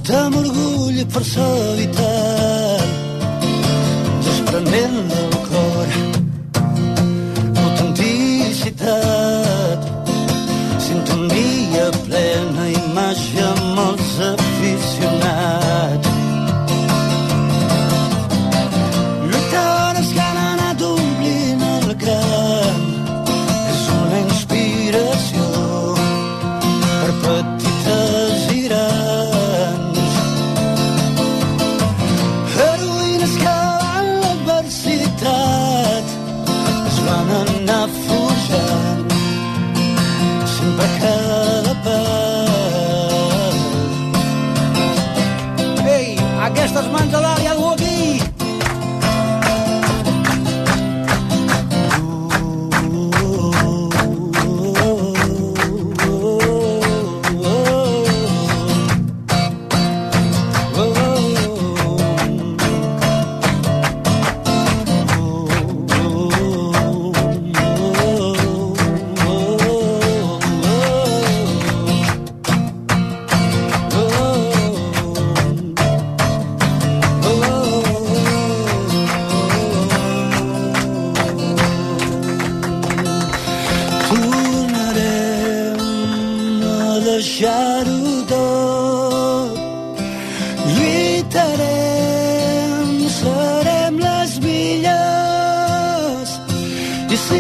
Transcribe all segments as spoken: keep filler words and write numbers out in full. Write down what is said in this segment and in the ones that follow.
porta amb orgull per solitat, desprenent del cor autenticitat, sintonia plena, imatge amb els aficionats. Lluitadores que han anat omplint el gran, és una inspiració per petites i grans. Heroïnes que van l'adversitat es van anar forjant sempre cada pas. Ei, aquestes mans a dalt, hi ha algú aquí? Deixar-ho tot, lluitarem, serem les millors, i si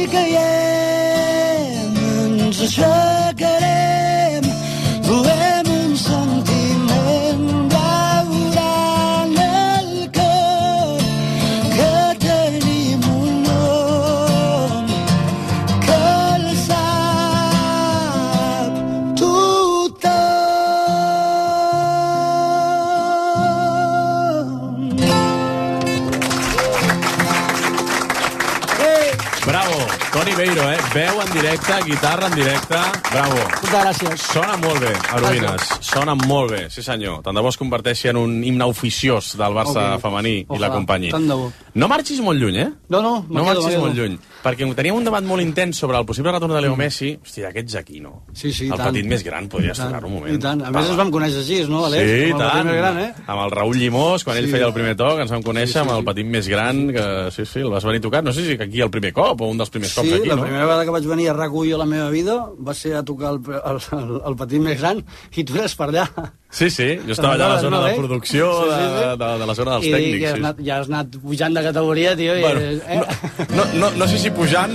caiem ens aixecarem, volem un sentiment daurant el cor, que tenim un nom que el sap Bravo, Toni Beiro, eh? Veu en directe, guitarra en directe, bravo. Moltes gràcies. Sona molt bé, Heroïnes, sona molt bé, sí senyor. Tant de bo es converteixi en un himne oficiós del Barça Ok. femení i Ojalà, la companyia. tant de bo. No marxis molt lluny, eh? No, no, me No quedo, marxis me quedo. molt lluny, perquè teníem un debat molt intens sobre el possible retorn de Leo Messi. Hòstia, aquests aquí no. Sí, sí, i El tant. petit més gran, podries I tant, tocar un moment. I tant. A més ens vam conèixer així, no, Aleix? Sí, Com el tant. primer gran, eh? Amb el Raül Llimós, quan ell Sí. feia el primer toc, ens vam conèixer Sí, sí, amb el sí. petit més gran, que sí, sí, el vas venir tocat. No sé si aquí el primer cop o un dels primers cops Sí, aquí, la no? primera vegada que vaig venir a RAC u a la meva vida va ser a tocar el, el, el, el petit més gran i tu eres per allà. Sí, sí, jo estava allà a la zona no, de eh? producció, Sí, sí, de, sí. de, de la zona dels I tècnics. que has Sí. anat, ja has anat pujant de categoria, tio. Bueno, I, eh? no, no, no sé si pujant,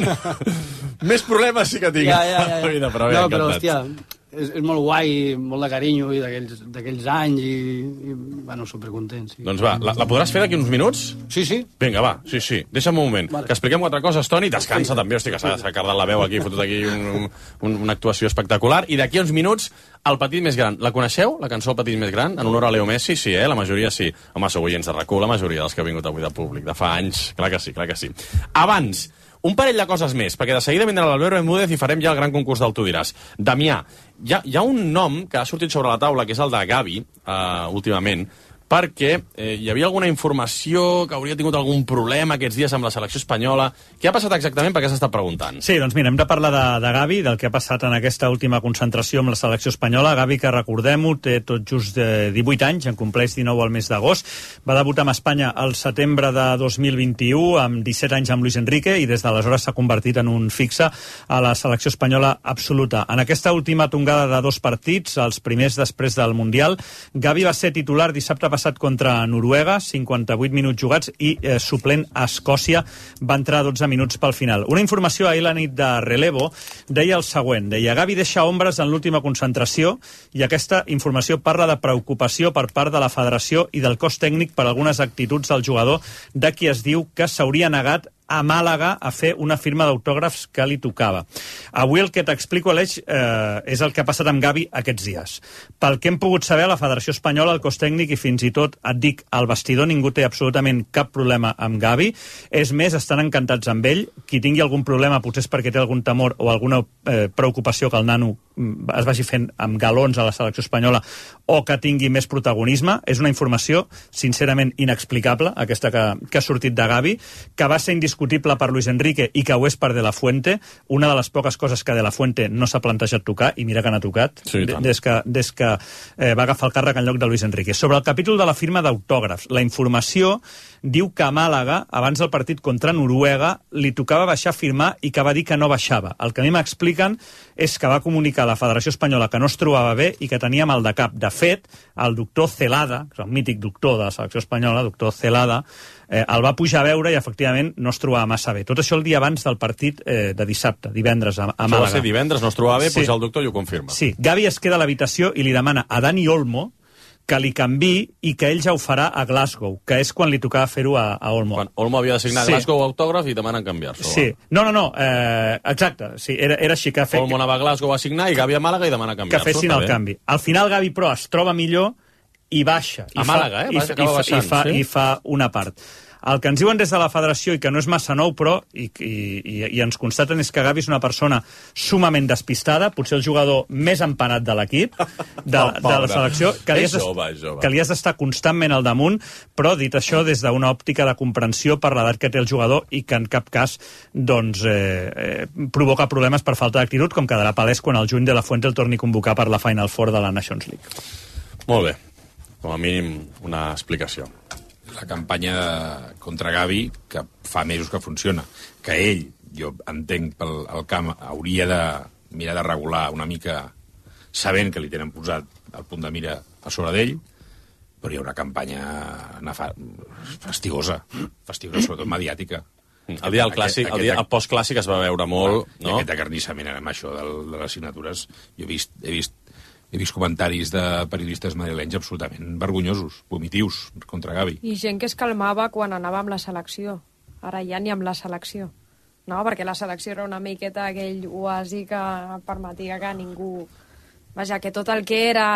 més problemes sí que tinc Ja, ja, ja, a la ja. vida, però bé, no, però, encantat. hòstia, és, és molt guai, molt de carinyo i d'aquells d'aquells anys i, i, bueno, supercontent, sí. Doncs va, la, la podràs fer d'aquí uns minuts? Sí, sí. Vinga, va, sí, sí. Deixa'm un moment. Vale. Que expliquem quatre coses, Toni. Descansa sí. també, hosti, que s'ha s'ha cardat la veu aquí, fotut aquí un, un, una actuació espectacular. I d'aquí uns minuts, El petit més gran. La coneixeu, la cançó El petit més gran? En honor a Leo Messi? Sí, eh? La majoria sí. Home, sou oients de RAC u, la majoria dels que heu vingut avui de públic, de fa anys. Clar que sí, clar que sí. Abans, un parell de coses més, perquè de seguida vindrà l'Albert Bermúdez i farem ja el gran concurs del Tu diràs. Damià, hi ha, hi ha un nom que ha sortit sobre la taula, que és el de Gavi, uh, últimament, perquè eh, hi havia alguna informació que hauria tingut algun problema aquests dies amb la selecció espanyola. Què ha passat exactament? Per què s'està preguntant? Sí, doncs mira, hem de parlar de, de Gavi, del que ha passat en aquesta última concentració amb la selecció espanyola. Gavi, que recordem-ho, té tot just de divuit anys, en compleix dinou al mes d'agost. Va debutar amb Espanya al setembre de dos mil vint-i-u, amb disset anys amb Luis Enrique, i des d'aleshores s'ha convertit en un fixe a la selecció espanyola absoluta. En aquesta última tongada de dos partits, els primers després del Mundial, Gavi va ser titular dissabte passat contra Noruega, cinquanta-vuit minuts jugats, i eh, suplent a Escòcia, va entrar dotze minuts pel final. Una informació ahir la nit de Relevo deia el següent, deia: Gavi deixa ombres en l'última concentració, i aquesta informació parla de preocupació per part de la federació i del cos tècnic per algunes actituds del jugador, de qui es diu que s'hauria negat a Màlaga a fer una firma d'autògrafs que li tocava. Avui el que t'explico, Aleix, eh, és el que ha passat amb Gavi aquests dies. Pel que hem pogut saber, a la Federació Espanyola, el cos tècnic i fins i tot, et dic, al vestidor, ningú té absolutament cap problema amb Gavi. És més, estan encantats amb ell. Qui tingui algun problema potser és perquè té algun temor o alguna eh, preocupació que el nano es vagi fent amb galons a la selecció espanyola o que tingui més protagonisme. És una informació sincerament inexplicable, aquesta que, que ha sortit de Gavi, que va ser indiscutible indiscutible per Luis Enrique i que ho és per De La Fuente, una de les poques coses que De La Fuente no s'ha plantejat tocar, i mira que n'ha tocat, sí, des que, des que eh, va agafar el càrrec en lloc de Luis Enrique. Sobre el capítol de la firma d'autògrafs, la informació diu que a Màlaga, abans del partit contra Noruega, li tocava baixar a firmar i que va dir que no baixava. El que a mi m'expliquen és que va comunicar a la Federació Espanyola que no es trobava bé i que tenia mal de cap. De fet, el doctor Celada, que és el mític doctor de la selecció espanyola, doctor Celada, eh, el va pujar a veure i efectivament no es trobava massa bé. Tot això el dia abans del partit eh, de dissabte, divendres, a, a Màlaga. Això va ser divendres, no es trobava bé, sí. Puja el doctor i ho confirma. Sí, Gavi es queda a l'habitació i li demana a Dani Olmo que li canvi i que ell ja ho farà a Glasgow, que és quan li tocava fer-ho a, a Olmo. Quan Olmo havia de signar sí. Glasgow autògraf i demanen canviar-se. Sí, no, no, no, eh, exacte, sí, era, era així que... Fe... Olmo anava a Glasgow a signar i Gavi a Màlaga i demana canviar-se. Que fessin el canvi. Al final Gavi, però, es troba millor i baixa. I a fa, Màlaga, eh? I, Baixa, i, fa, baixant, i, fa, sí? I fa una part. El que ens diuen des de la federació, i que no és massa nou, però, i, i, i ens constaten, és que Gavi és una persona sumament despistada, potser el jugador més empanat de l'equip, de, de la selecció, que li, has jove, jove. que li has d'estar constantment al damunt, però, dit això, des d'una òptica de comprensió per l'edat que té el jugador i que en cap cas doncs, eh, eh, provoca problemes per falta d'actitud, com quedarà palès quan el juny De La Fuente el torni a convocar per la Final Four de la Nations League. Molt bé. Com a mínim, una explicació. La campanya contra Gavi, que fa mesos que funciona, que ell, jo entenc pel el camp, hauria de mirar de regular una mica sabent que li tenen posat el punt de mira a sobre d'ell, però hi ha una campanya nefa... fastigosa, fastigosa, sobretot mediàtica. El dia del clàssic, el, dia, el postclàssic es va veure molt, no? no? Aquest acarnissament amb això de, de les signatures, jo he vist, he vist He vist comentaris de periodistes madrilenys absolutament vergonyosos, vomitius, contra Gavi. I gent que es calmava quan anava amb la selecció. Ara ja ni amb la selecció. No, perquè la selecció era una miqueta aquell oasi que permetia que ningú... Vaja, que tot el que era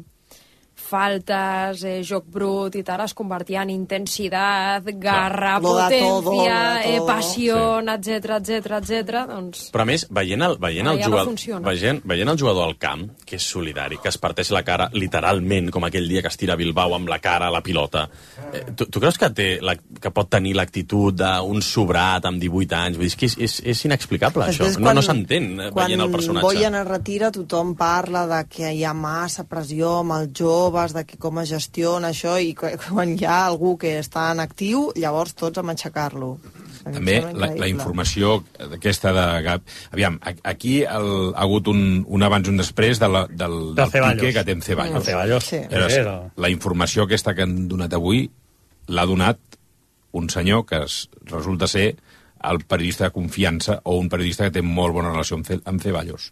faltes, eh, joc brut i tal, es convertia en intensitat, garra, Lo da todo, potència, lo da eh, todo. passió, etcètera, etcètera, etcètera, doncs... Però a més, veient el, veient el, ja no jugador, funciona. veient, veient el jugador al camp, que és solidari, que es parteix la cara literalment, com aquell dia que es tira a Bilbao amb la cara a la pilota, eh, tu, tu creus que, té la, que pot tenir l'actitud d'un sobrat amb divuit anys? Vull dir, és que és, és, és inexplicable, Després, això. No, no s'entén eh, veient el personatge. Quan Boyan es retira, tothom parla de que hi ha massa pressió amb els joves, de que com es gestiona això, i quan hi ha algú que està en actiu, llavors tots a matxacar-lo. També la, la informació aquesta de Gavi... Aviam, aquí el, ha hagut un, un abans i un després de la, del, de del pique que té en Ceballos. Mm. Ceballos. Sí. Era, la informació aquesta que han donat avui l'ha donat un senyor que es, resulta ser el periodista de confiança o un periodista que té molt bona relació amb, Ce, amb Ceballos.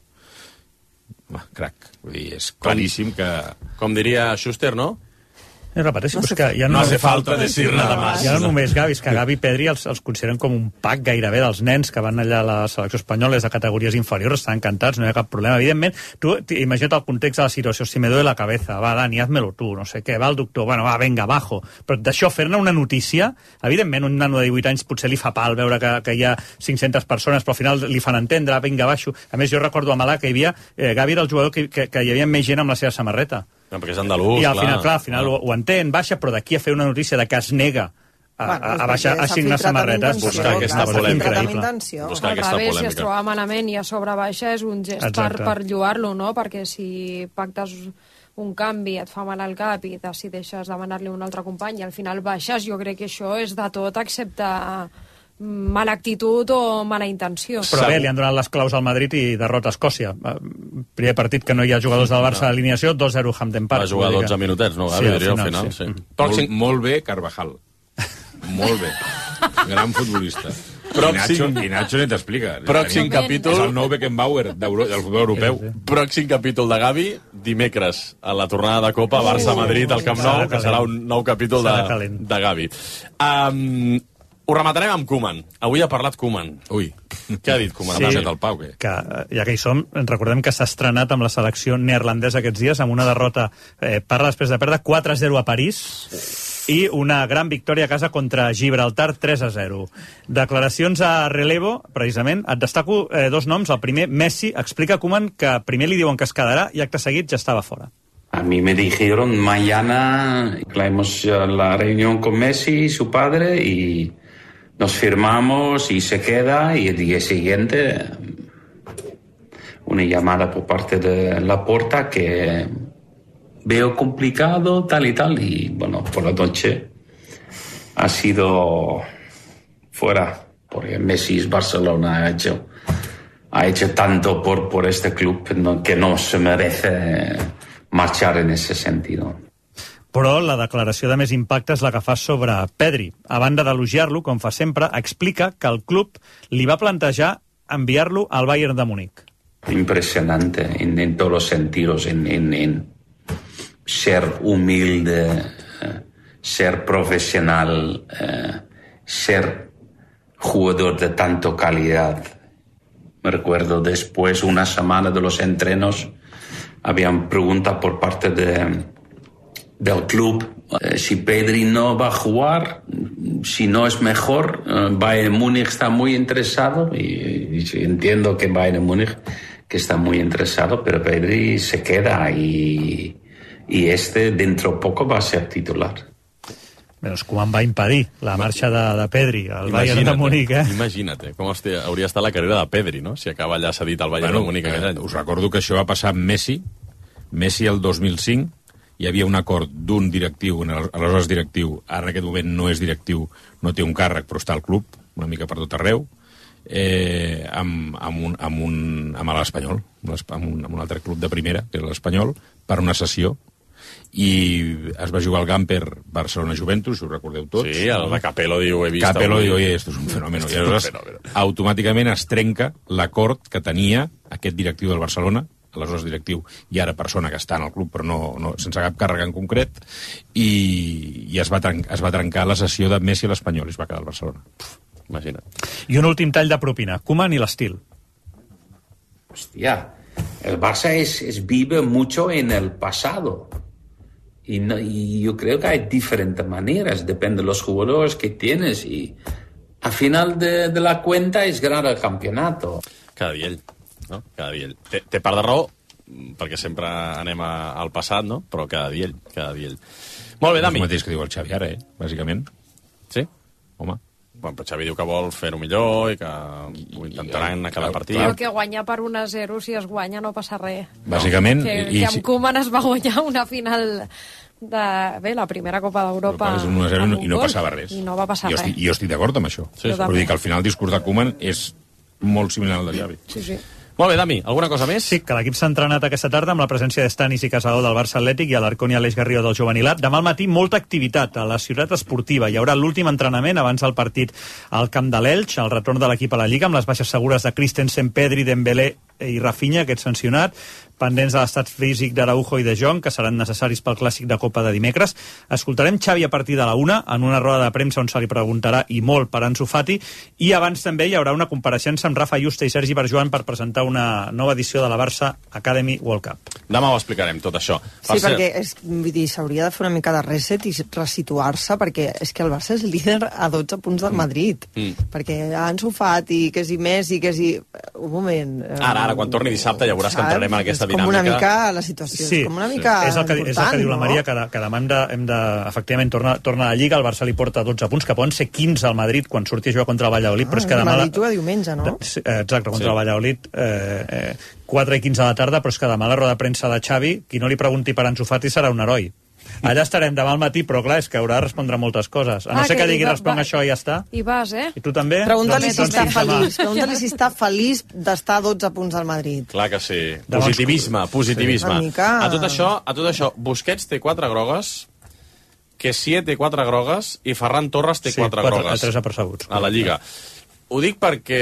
Va, crac. Vull dir, és claríssim que... Com diria Schuster, no? I repeteixo, no és que ja no no, hace falta decir nada más. Ja no només Gavi, és que Gavi i Pedri els, els consideren com un pack gairebé dels nens que van allà a la selecció espanyola, de categories inferiors, estan encantats, no hi ha cap problema. Evidentment, tu imagina't el context de la situació, si me duele la cabeza, va, Dani, házmelo tu, no sé què, va el doctor, bueno, va, venga, bajo. Però d'això, fer-ne una notícia, evidentment, un nano de divuit anys potser li fa pal veure que, que hi ha cinc-centes persones, però al final li fan entendre, vinga, baixo. A més, jo recordo a Malà que hi havia, eh, Gavi era el jugador que, que, que hi havia més gent amb la seva samarreta. No, perquè és andalús, I al final, clar, clar, al final ho, ho entén, baixa, però d'aquí a fer una notícia de que es nega a, Bueno, a, a baixar a signar samarretes, buscar aquesta clar, polèmica. increïble. Buscar Al aquesta revés, si es polèmica. troba malament i a sobre baixa és un gest per, Exacte. per lluar-lo, no? Perquè si pactes un canvi, et fa mal al cap i decideixes demanar-li a un altre company i al final baixes, jo crec que això és de tot excepte mala actitud o mala intenció. Però bé, li han donat les claus al Madrid i derrota a Escòcia. Primer partit que no hi ha jugadors del Barça a l'alineació, dos zero Hampden Park. Va jugar dotze minutets, no, Gavi, Sí, al diria, al final, final. sí. Sí. Molt, molt bé Carvajal. Molt bé. Gran futbolista. Pròxim- I Nacho, i Nacho ni t'explica. Pròxim Tenim- capítol... És el nou Beckenbauer d'Euro- del futbol europeu. Sí, sí. Pròxim capítol de Gavi, dimecres, a la tornada de Copa Barça-Madrid al Camp Nou, que serà un nou capítol de, Serà calent. de Gavi. Um, ho rematarem amb Koeman. Avui ha parlat Koeman. Ui, Què ha dit Koeman? sí. Ha Ha baixat el pau, què? Que, eh, ja que hi som, recordem que s'ha estrenat amb la selecció neerlandesa aquests dies, amb una derrota, eh, parla després de perdre quatre a zero a París, i una gran victòria a casa contra Gibraltar, tres a zero. Declaracions a relevo, precisament. Et destaco eh, dos noms. El primer, Messi, explica a Koeman que primer li diuen que es quedarà i acte seguit ja estava fora. A mí me dijeron mañana, la hemos la reunión con Messi y su padre y nos firmamos y se queda, y el día siguiente una llamada por parte de Laporta que veo complicado, tal y tal, y bueno, por la noche ha sido fuera, porque Messi Barcelona ha hecho, ha hecho tanto por, por este club que no se merece marxar en ese sentido. Però la declaració de més impacte és la que fa sobre Pedri. A banda d'elogiar-lo, com fa sempre, explica que el club li va plantejar enviar-lo al Bayern de Múnich. Impresionante en, en todos los sentidos, en, en, en ser humilde, eh, ser profesional, eh, ser jugador de tanto calidad. Me recuerdo después, una semana de los entrenos, habían preguntas por parte de, del club eh, si Pedri no va a jugar, si no es mejor. eh, Bayern Múnich está muy interesado, y, y entiendo que Bayern Múnich que está muy interesado, pero Pedri se queda, y, y este dentro poco va a ser titular. Però Koeman va impedir la marxa de, de Pedri al Bayern de Múnich, eh? Imagina't, com hauria, hauria estat la carrera de Pedri, no?, si acaba allà cedit al Bayern bueno, de Múnich aquell any. Us recordo que això va passar amb Messi. Messi el dos mil cinc, hi havia un acord d'un directiu, aleshores directiu, ara en aquest moment no és directiu, no té un càrrec, però està al club, una mica per tot arreu, eh, amb, amb, un, amb, un, amb l'Espanyol, amb un, amb un altre club de primera, que és l'Espanyol, per una sessió, i es va jugar al Gamper Barcelona-Juventus, si ho recordeu tots. Sí, el de Capello diu, he vist... Capello diu, oye, esto és un fenomen. I aleshores, automàticament es trenca l'acord que tenia aquest directiu del Barcelona, aleshores directiu i ara persona que està en el club però no, no, sense cap càrrega en concret, i, i es, va trencar, es va trencar la sessió de Messi a l'Espanyol i es va quedar al Barcelona. Puf, imagina't. I un últim tall de propina. Koeman i l'estil. Hostia, el Barça es, es vive mucho en el pasado. Y, no, y yo creo que hay diferentes maneras, depende de los jugadores que tienes, y al final de, de la cuenta es ganar el campeonato. Cada dia ell, no? Cada dia ell. Té, té part de raó, perquè sempre anem a, al passat, no? Però cada dia ell, cada dia ell. Molt bé, Dami. És el mateix que diu el Xavi ara, eh? Bàsicament. Sí? Home. Bueno, però Xavi diu que vol fer-ho millor i que ho intentaran a cada partit. Però que guanyar per un a zero, si es guanya, no passa res. Bàsicament... Que, i, que amb si... Koeman es va guanyar una final de... Bé, la primera Copa d'Europa... És un u a zero i no gol, passava res. I no va passar jo res. Estic, jo estic d'acord amb això. Sí, sí. Vull dir que al final el discurs de Koeman és molt similar al de Xavi. Sí, sí. Molt bé, Dami, alguna cosa més? Sí, que l'equip s'ha entrenat aquesta tarda amb la presència d'Estanis i Casador del Barça Atlètic i Alarcón i Aleix Garrido del Jovenilat. Demà al matí, molta activitat a la ciutat esportiva. Hi haurà l'últim entrenament abans del partit al camp de l'Elx, el retorn de l'equip a la Lliga, amb les baixes segures de Christensen, Pedri, Dembélé i Rafinha, aquest sancionat, pendents de l'estat físic d'Araujo i de Jong, que seran necessaris pel clàssic de Copa de dimecres. Escoltarem Xavi a partir de la una, en una roda de premsa on se li preguntarà i molt per Ansu Fati, i abans també hi haurà una compareixença amb Rafa Juste i Sergi Barjuan per presentar una nova edició de la Barça Academy World Cup. Demà ho explicarem, tot això. Sí, perquè és, vull dir, s'hauria de fer una mica de reset i resituar-se, perquè és que el Barça és líder a dotze punts del Madrid. Mm. Perquè Ansu Fati, que si Messi, que si... Un moment... Ara, ara, quan torni dissabte ja veuràs que entrarem en aquesta dinàmica. És com una mica la situació, sí, és com una mica sí. és el que, important, és el que diu la Maria, no? que, de, que demà hem de, hem de, efectivament, torna, torna a la Lliga, el Barça li porta dotze punts, que poden ser quinze al Madrid quan surti a jugar contra el Valladolid, ah, però és que demà... El Madrid juga diumenge, no? Sí, exacte, contra sí. el Valladolid, eh, eh, quatre i quinze de la tarda, però és que demà la roda de premsa de Xavi, qui no li pregunti per Ansu Fati serà un heroi. Allà estarem demà al matí, però clar, és que haurà de respondre moltes coses. A no ah, ser que, que digui, va, responc va, això i ja està. I vas, eh? I tu també? Pregunta-li doncs, si està doncs, feliç. Pregunta-li si està feliç d'estar a dotze punts al Madrid. Clar que sí. Llavors, Positivisme, positivisme. Sí. Mica... A tot això, a tot això, Busquets té quatre grogues, Kessié té quatre grogues i Ferran Torres té sí, quatre, quatre grogues. tres apercebuts. A la Lliga. Ho dic perquè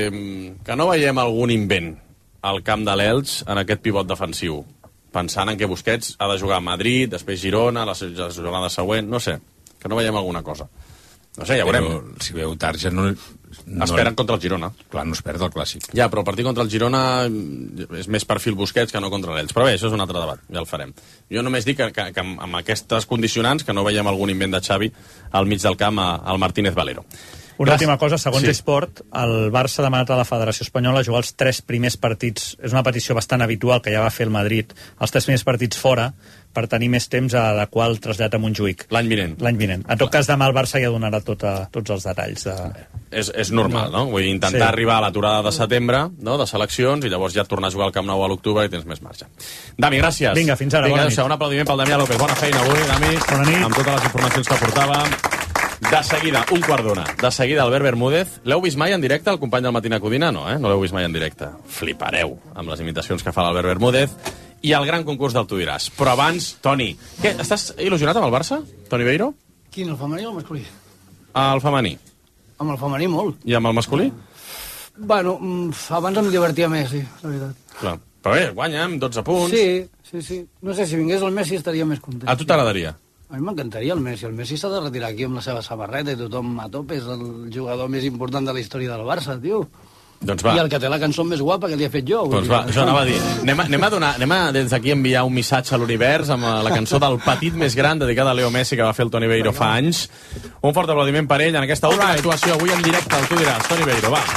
que no veiem algun invent al camp de l'Elx en aquest pivot defensiu, pensant en que Busquets ha de jugar a Madrid, després Girona, la jornada següent, no sé, que no veiem alguna cosa. No sé, ja veurem. Però si veu Tarja no... no Esperen contra el Girona. Clar, no es perd el clàssic. Ja, però el partit contra el Girona és més perfil Busquets que no contra l'Elx. Però bé, això és un altre debat, ja el farem. Jo només dic que, que, que amb aquestes condicionants que no veiem algun invent de Xavi al mig del camp al Martínez Valero. Una última cosa, segons sí. Esport, el Barça ha demanat a la Federació Espanyola jugar els tres primers partits. És una petició bastant habitual que ja va fer el Madrid. Els tres primers partits fora per tenir més temps a adequar el trasllat a Montjuïc. L'any vinent. L'any vinent. En tot cas, demà el Barça ja donarà tot a, tots els detalls. De... És, és normal, no? Vull intentar sí. arribar a l'aturada de setembre, no?, de seleccions, i llavors ja tornar a jugar al Camp Nou a l'octubre i tens més marge. Dami, gràcies. Vinga, fins ara. Vinga, bona nit. Un aplaudiment pel Damià López. Bona feina avui, Dami. Bona nit. Amb totes les informacions que portava. De seguida, un quart d'una. De seguida, Albert Bermúdez. L'heu vist mai en directe, el company del Matina Codina? No, eh? No l'heu vist mai en directe. Flipareu amb les imitacions que fa l'Albert Bermúdez. I el gran concurs del Tu diràs. Però abans, Toni, què, estàs il·lusionat amb el Barça? Toni Beiro? Quin, el femení o el masculí? El femení. Amb el femení, molt. I amb el masculí? Bueno, abans em divertia més, sí, la veritat. Clar. Però bé, guanya amb dotze punts. Sí, sí, sí. No sé, si vingués el Messi estaria més content. A tu t'agradaria? A mi m'encantaria el Messi. El Messi s'ha de retirar aquí amb la seva samarreta i tothom a tope. És el jugador més important de la història del Barça, tio. Doncs va. I el que té la cançó més guapa que li he fet jo. Doncs va, això anava a dir. Anem a, anem a, donar, anem a des d'aquí enviar un missatge a l'univers amb la cançó del petit més gran dedicada a Leo Messi que va fer el Toni Beiro fa anys. Un fort aplaudiment per ell en aquesta última actuació avui en directe al Tu diràs. Toni Beiro, va.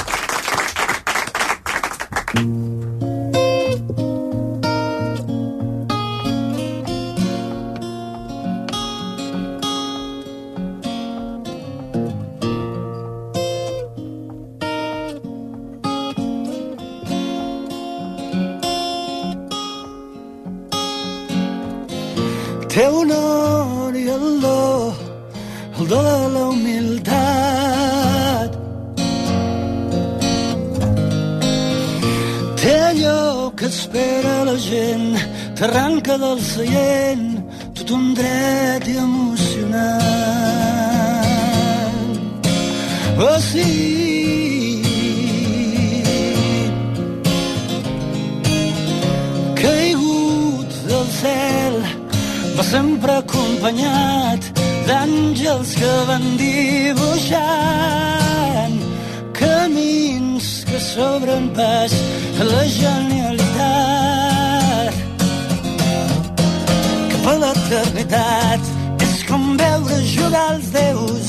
Té honor i el do, el do de la humilitat. Té allò que espera la gent, t'arranca del seient, tot un dret i emocionant. Oh, sí. Caigut del cel, va sempre acompanyat d'àngels que van dibuixant camins que s'obren pas a la genialitat. Cap a l'eternitat és com veure jugar els déus.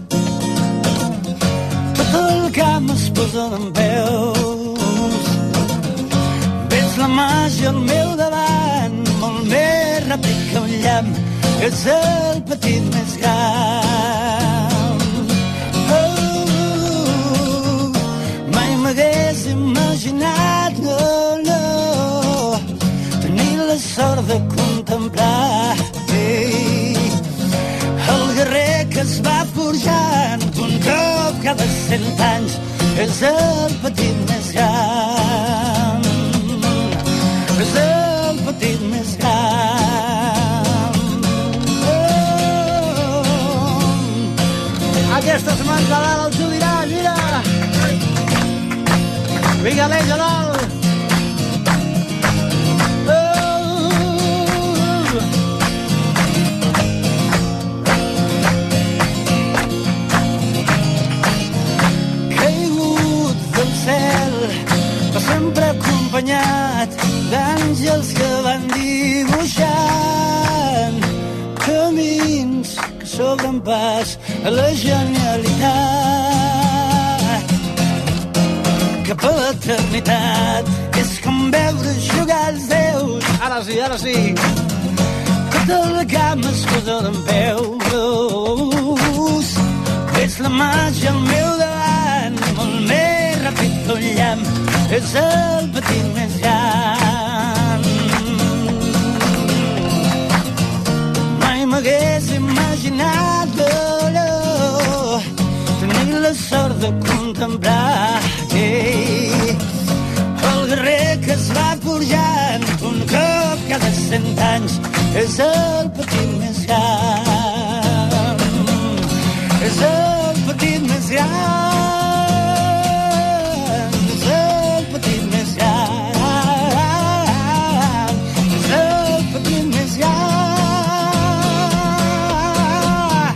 Tot el camp es posa dempeus. Ves la màgia al meu davant, molt més ràpid que un llamp, és el petit més gran. Oh, mai m'hagués imaginat, no, no, tenir la sort de contemplar hey, el guerrer que es va forjant un cop cada cent anys, és el petit més gran. És el petit més gran. Oh, aquesta setmana dalt el Tu diràs, mira! Vinga, l'eix a dalt! Oh. Caigut del cel, va sempre acompanyat d'àngels que van dibuixant camins que s'obren pas a la genialitat. Cap a l'eternitat és com veure jugar els déus. Ara sí, ara sí. Tot el camp es posa dempeus. Ves la màgia al meu davant, molt més ràpid que un llamp, és el petit més gran. Mai m'hagués imaginat, no, tenir la sort de contemplar hey, el guerrer que es va forjant un cop cada cent anys, és el petit més gran. És el petit més gran. És el petit més gran. És el petit més gran.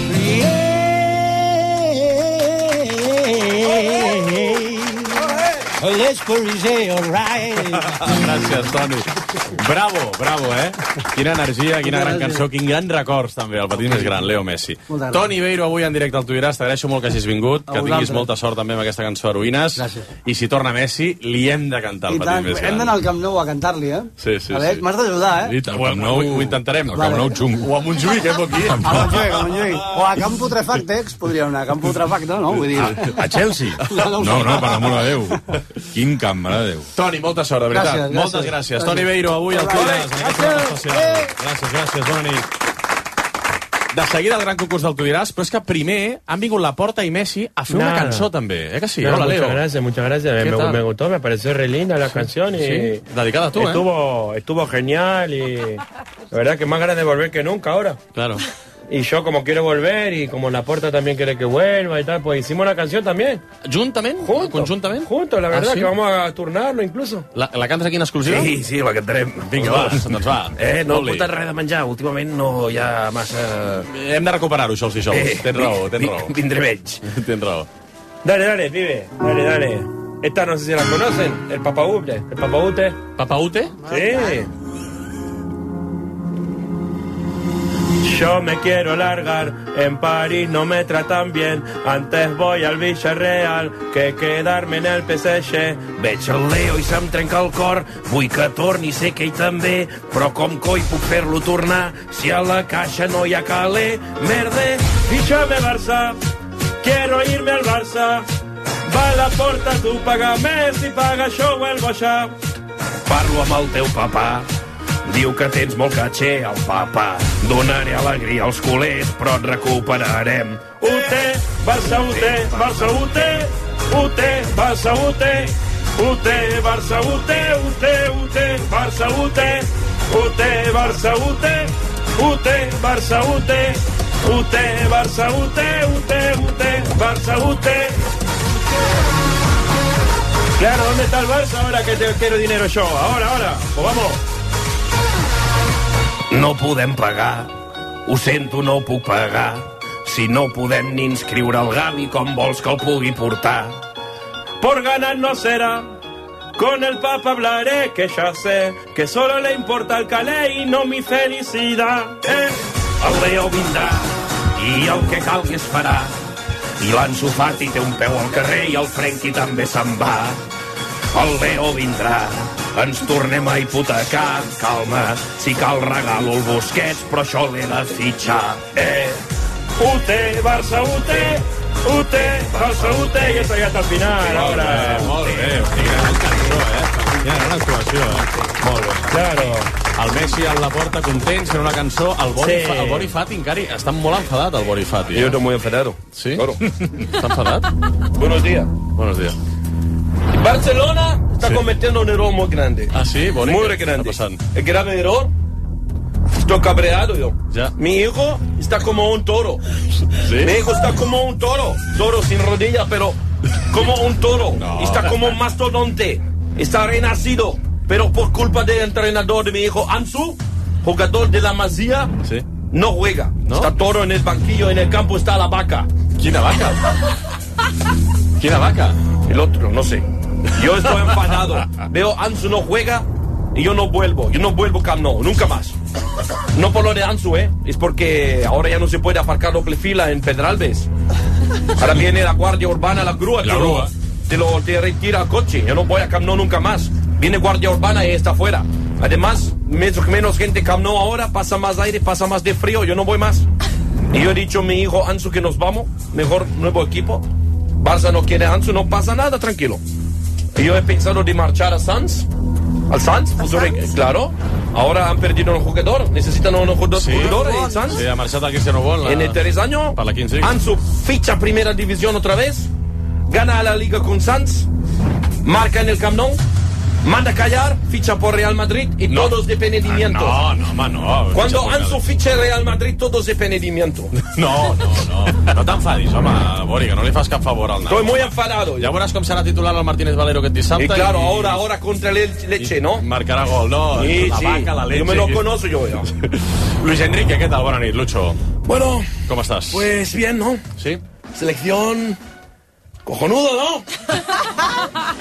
Yeah. let's say all right. Gràcies, Toni. Bravo, bravo, eh? Quina energia, quina gran cançó, quin gran records, també, el petit més gran, Leo Messi. Toni Beiro, avui en directe al Tu diràs, t'agraeixo molt que hagis vingut, que tinguis molta sort també amb aquesta cançó Heroïnes. Gràcies. I si torna Messi, li hem de cantar el petit més gran. Hem d'anar al Camp Nou a cantar-li, eh? Sí, sí, sí. M'has d'ajudar, eh? Ho, ho, ho intentarem. Al Camp Nou xungo. O a Montjuïc, eh, aquí. A Montjuïc, a Montjuïc. O a Camp Putrefactex, podria anar. A Camp Putrefacte, no? Vull dir... A Chelsea? No, no, per l'amor de Déu. Quin camp, mare de Déu. Toni, molta sort, de veritat. Gràcies, Moltes gràcies. gràcies. Toni Beiro, avui al Tu diràs, en aquest programa especial. Gràcies, gràcies, bona nit. De seguida el gran concurs del Tu diràs, però és que primer han vingut Laporta i Messi a fer Nada. una cançó també, eh que sí? No, Hola, Leo. Muchas gracias, muchas gracias. Me, me gustó, me pareció re linda la sí. canción y sí. dedicada a tú, estuvo, ¿eh? Estuvo genial y la verdad que más ganas de volver que nunca ahora. Claro. Y yo como quiero volver y como Laporta también quiere que vuelva y tal, pues hicimos una canción también. ¿Juntament? Juntos. ¿Conjuntament? Juntos, la verdad ah, sí? que vamos a turnarlo incluso. La, la cantes aquí en exclusiva? Sí, sí, la cantarem. Vinga, va, doncs va. Eh, no he portat res de menjar, últimament no hi ha massa... Hem de recuperar-ho, això, els dijous. Eh, tens raó, tens raó. Vindré menys. Tens raó. Dale, dale, pibe, dale, dale. Esta no sé si la conocen, el Papaute. ¿El Papaute? ¿Papaute? Sí. Yo me quiero largar, en París no me tratan bien. Antes voy al Villarreal que quedarme en el P S G. Veig el Leo i se'm trenca el cor. Vull que torni, sé que ell també, però com coi puc fer-lo tornar si a la caixa no hi ha calé? Merde, fíjame Barça, quiero irme al Barça. Va a la porta, tu paga Messi, paga jo vuelvo ja. Parlo amb el teu papà, diu que tens molt caché, el papa. Donaré alegria als culers, però et recuperarem. U T, Barça, U T, Barça, U T, U T, Barça, U T, U T, Barça, U T, U T, U T, Barça, U T, U T, Barça, U T, U T, Barça, U T, U T, Barça, U T, U T, U T, Barça, U T. Claro, ¿dónde está el Barça ahora que te quiero dinero yo? Ahora, ahora, pues vamos. No podem pagar, ho sento, no puc pagar. Si no podem ni inscriure el Gavi, com vols que el pugui portar? Por ganar no será, con el Papa hablaré, que ya sé que solo le importa el calé y no mi felicidad. Eh? El Leo vindrà i el que calgui es farà. I l'Ansu Fati té un peu al carrer i el Frenkie també se'n va. El Leo vindrà, ens tornem a hipotecar. Calma, si cal regalo el Busquets, però això l'he de fitxar. Eh, U T, Barça, U T, U T, Barça, U T, i esto ya hasta el final. Molt bé, molt bé. Quina gran cançó, eh? Quina gran actuació, eh? Molt bé. Claro. El Messi a la porta contents en una cançó. El Bori, sí. el Bori Fati encara està molt enfadat, el Bori Fati. Eh? Yo estoy muy enfadado. ¿Sí? Claro. ¿Está enfadado? Buenos días. Buenos días. Barcelona está sí. cometiendo un error muy grande. Ah, sí, Bori. Muy grande. El grave error. Estoy cabreado yo. Ya. Mi hijo está como un toro. ¿Sí? Mi hijo está como un toro. Toro sin rodilla, pero como un toro. No. Está como un mastodonte. Está renacido. Pero por culpa del entrenador de mi hijo Ansu, jugador de la Masía, sí. no juega. ¿No? Está toro en el banquillo, en el campo está la vaca. ¿Quién vaca? ¿Quién vaca? El otro, no sé. Yo estoy enfadado. Veo Ansu no juega y yo no vuelvo. Yo no vuelvo Camp Nou, nunca más. No por lo de Ansu, ¿eh? Es porque ahora ya no se puede aparcar doble fila en Pedralbes. Ahora viene la guardia urbana, la grúa, la te, grúa. Lo, te lo te retira el coche. Yo no voy a Camp Nou nunca más. Viene guardia urbana y está afuera. Además, menos, menos gente Camp Nou ahora, pasa más aire, pasa más de frío. Yo no voy más. Y yo he dicho a mi hijo Ansu que nos vamos. Mejor nuevo equipo. Barça no quiere Ansu, no pasa nada, tranquilo. Y yo he pensado de marchar a Sanz. Al Sanz, futuro, claro. Ahora han perdido un jugador. Necesitan un jugador, sí. jugador en Sanz. Sí, ha marxat el Cristiano Ronaldo. En el tres años, para la quince. Ansu ficha primera división otra vez. Gana la liga con Sanz. Marca en el Camp Nou. Manda callar, ficha por Real Madrid y no. todos de penedimiento. Ah, no, no, no. Cuando Ansu fiche Real Madrid, todos de penedimiento. No, no, no. No t'enfadis, home, Bori, que no li fas cap favor al Estoy muy enfadado. Ja veuràs com serà titular el Martínez Valero aquest dissabte. Y claro, y, ahora, ahora contra el Leche, ¿no? Marcarà gol, ¿no? Sí, la sí. vaca, la leche. Yo me lo conozco yo ya. Luis Enrique, ¿qué tal? Bona nit, Lucho. Bueno. ¿Cómo estás? Pues bien, ¿no? Sí. Selección... Cojonudo, ¿no?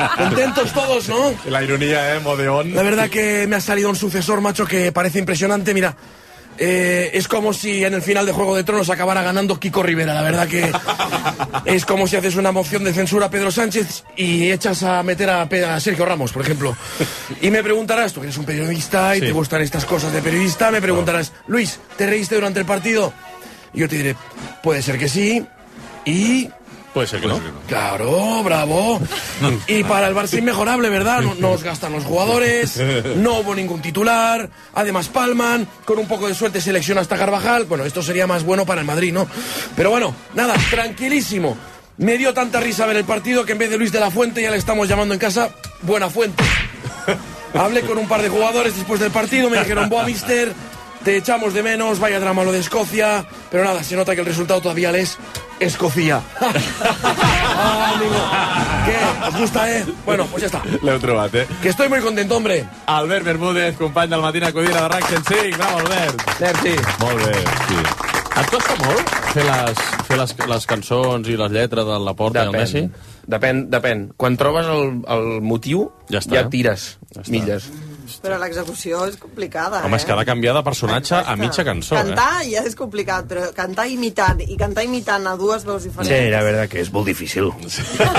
Contentos todos, ¿no? La ironía, ¿eh? Modeón. La verdad que me ha salido un sucesor, macho, que parece impresionante. Mira, eh, es como si en el final de Juego de Tronos acabara ganando Kiko Rivera. La verdad que es como si haces una moción de censura a Pedro Sánchez y echas a meter a, a Sergio Ramos, por ejemplo. Y me preguntarás, tú que eres un periodista y sí. te gustan estas cosas de periodista, me preguntarás, Luis, ¿te reíste durante el partido? Y yo te diré, puede ser que sí, y... Puede ser que no. Claro, bravo. Y para el Barça inmejorable, ¿verdad? No, nos gastan los jugadores, no hubo ningún titular, además palman, con un poco de suerte selecciona hasta Carvajal. Bueno, esto sería más bueno para el Madrid, ¿no? Pero bueno, nada, tranquilísimo. Me dio tanta risa ver el partido que en vez de Luis de la Fuente ya le estamos llamando en casa Buena Fuente. Hablé con un par de jugadores después del partido, me dijeron, boa, mister, te echamos de menos, vaya drama lo de Escocia, pero nada, se nota que el resultado todavía les Escocia. Ah, amigo. Què? Us gusta, eh? Bueno, pues ja està. L'heu trobat, eh? Que estoy muy contento, hombre. Albert Bermúdez, company del Matina Codina de RAC cent cinc. Bravo, Albert. Merci. Molt bé, sí. Et costa molt fer les, fer les, les cançons i les lletres de Laporta i el Messi? Depèn, depèn. Quan trobes el, el motiu, ja, està, ja tires ja milles. Però l'execució és complicada, Home, eh? és que ha de canviar de personatge a mitja cançó, cantar eh? ja és complicat, però cantar imitant i cantar imitant a dues veus diferents... Sí, la verdad que és molt difícil. Sí,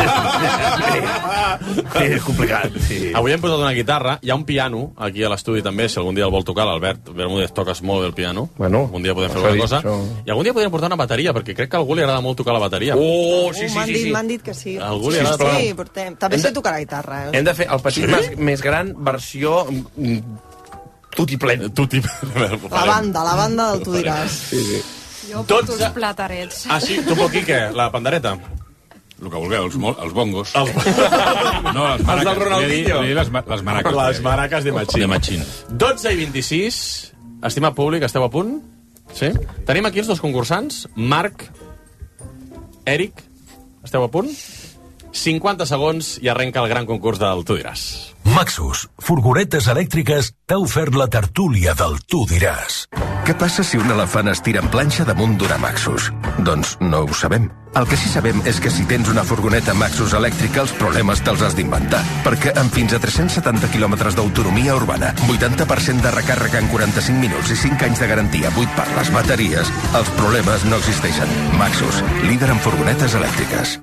sí és complicat, sí. Avui hem posat una guitarra, hi ha un piano aquí a l'estudi també, si algun dia el vol tocar, l'Albert Bermúdez, toques molt bé el piano. Bueno, algun dia podem fer alguna cosa. Això... I algun dia podem portar una bateria, perquè crec que a algú li agrada molt tocar la bateria. Oh, sí, sí, m'han sí, dit, sí. m'han dit que sí. A algú li agrada. Sí, portem. També sé tocar la guitarra, eh? Hem de fer el petit sí? més, més gran versió... Tutti plen. Tutti... La banda, la banda del Tu diràs. Sí, sí. Jo porto uns platarets. Ah, sí? Tu, Poquí, què? La pandereta? El que vulgueu, els, els bongos. Els... No, les maraques. Els del Ronaldinho. Les, les, les maraques. Les maraques de Machín. De Machín. dotze i vint-i-sis. Estimat públic, esteu a punt? Sí? Tenim aquí els dos concursants. Marc, Eric, esteu a punt? cinquanta segons i arrenca el gran concurs del Tu diràs. Maxus, furgonetes elèctriques, t'ha ofert la tertúlia del Tu diràs. Què passa si un elefant es tira en planxa damunt d'una Maxus? Doncs no ho sabem. El que sí sabem és que si tens una furgoneta Maxus elèctrica, els problemes te'ls has d'inventar. Perquè amb fins a tres-cents setanta quilòmetres d'autonomia urbana, vuitanta per cent de recàrrega en quaranta-cinc minuts i cinc anys de garantia buit per les bateries, els problemes no existeixen. Maxus, líder en furgonetes elèctriques.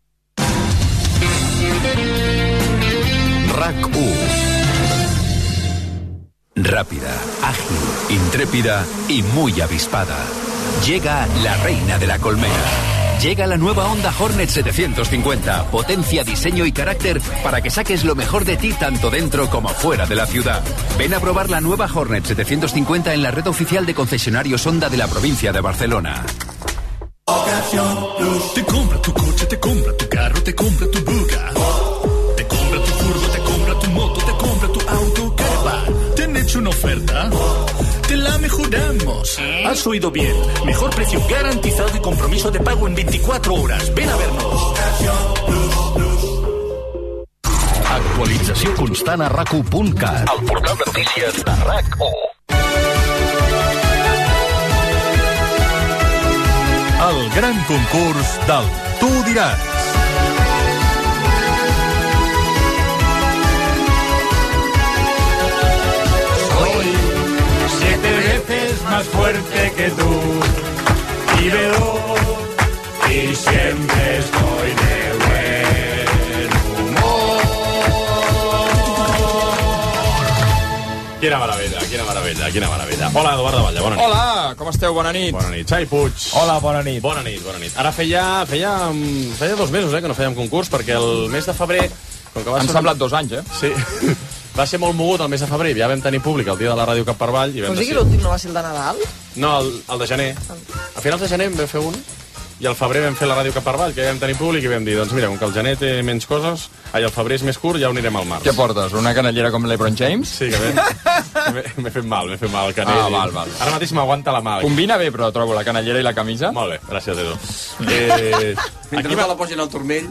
RAC u. Rápida, ágil, intrépida y muy avispada. Llega la reina de la colmena. Llega la nueva Honda Hornet setecientos cincuenta. Potencia, diseño y carácter para que saques lo mejor de ti tanto dentro como fuera de la ciudad. Ven a probar la nueva Hornet setecientos cincuenta en la red oficial de concesionarios Honda de la provincia de Barcelona. Te compra tu coche, te compra tu carro, te compra tu buga. Te compra tu furgo, te compra tu moto, te compra tu auto, caravan. ¿Te han hecho una oferta? Te la mejoramos. Has oído bien. Mejor precio garantizado y compromiso de pago en veinticuatro horas. Ven a vernos. Actualització constant a rac u punt cat. El portal de notícies de RAC u. El gran concurs del Tu diràs. Soy siete veces más fuerte que tú y veloz y siempre estoy de buen humor. Quina meravella, quina meravella, quina meravella. Hola, Eduard de Batlle, bona nit. Hola, com esteu? Bona nit. Bona nit. Xavi Puig. Hola, bona nit. Bona nit, bona nit. Ara feia, feia, feia dos mesos eh, que no fèiem concurs, perquè el mes de febrer... Com que va Han ser... semblat dos anys, eh? Sí. Va ser molt mogut el mes de febrer, ja vam tenir públic el dia de la ràdio Cap per Avall. I vam O sigui, decidir... l'últim no va ser el de Nadal? No, el, el de gener. A finals de gener en vam fer un, i al febrer vam fer la ràdio Cap per Avall, que ja vam tenir públic, i vam dir, doncs mira, com que el gener té menys coses, ai, el febrer és més curt, ja ho anirem al març. Què portes, una canellera com l'Ebron James? Sí, que bé. M'he fet mal, m'he fet mal el canell. Ah, val, val. Ara mateix m'aguanta la mà. Combina bé, però trobo la canellera i la camisa. Molt bé, gràcies, Edu. Eh, Mentre no te la posin al turmell...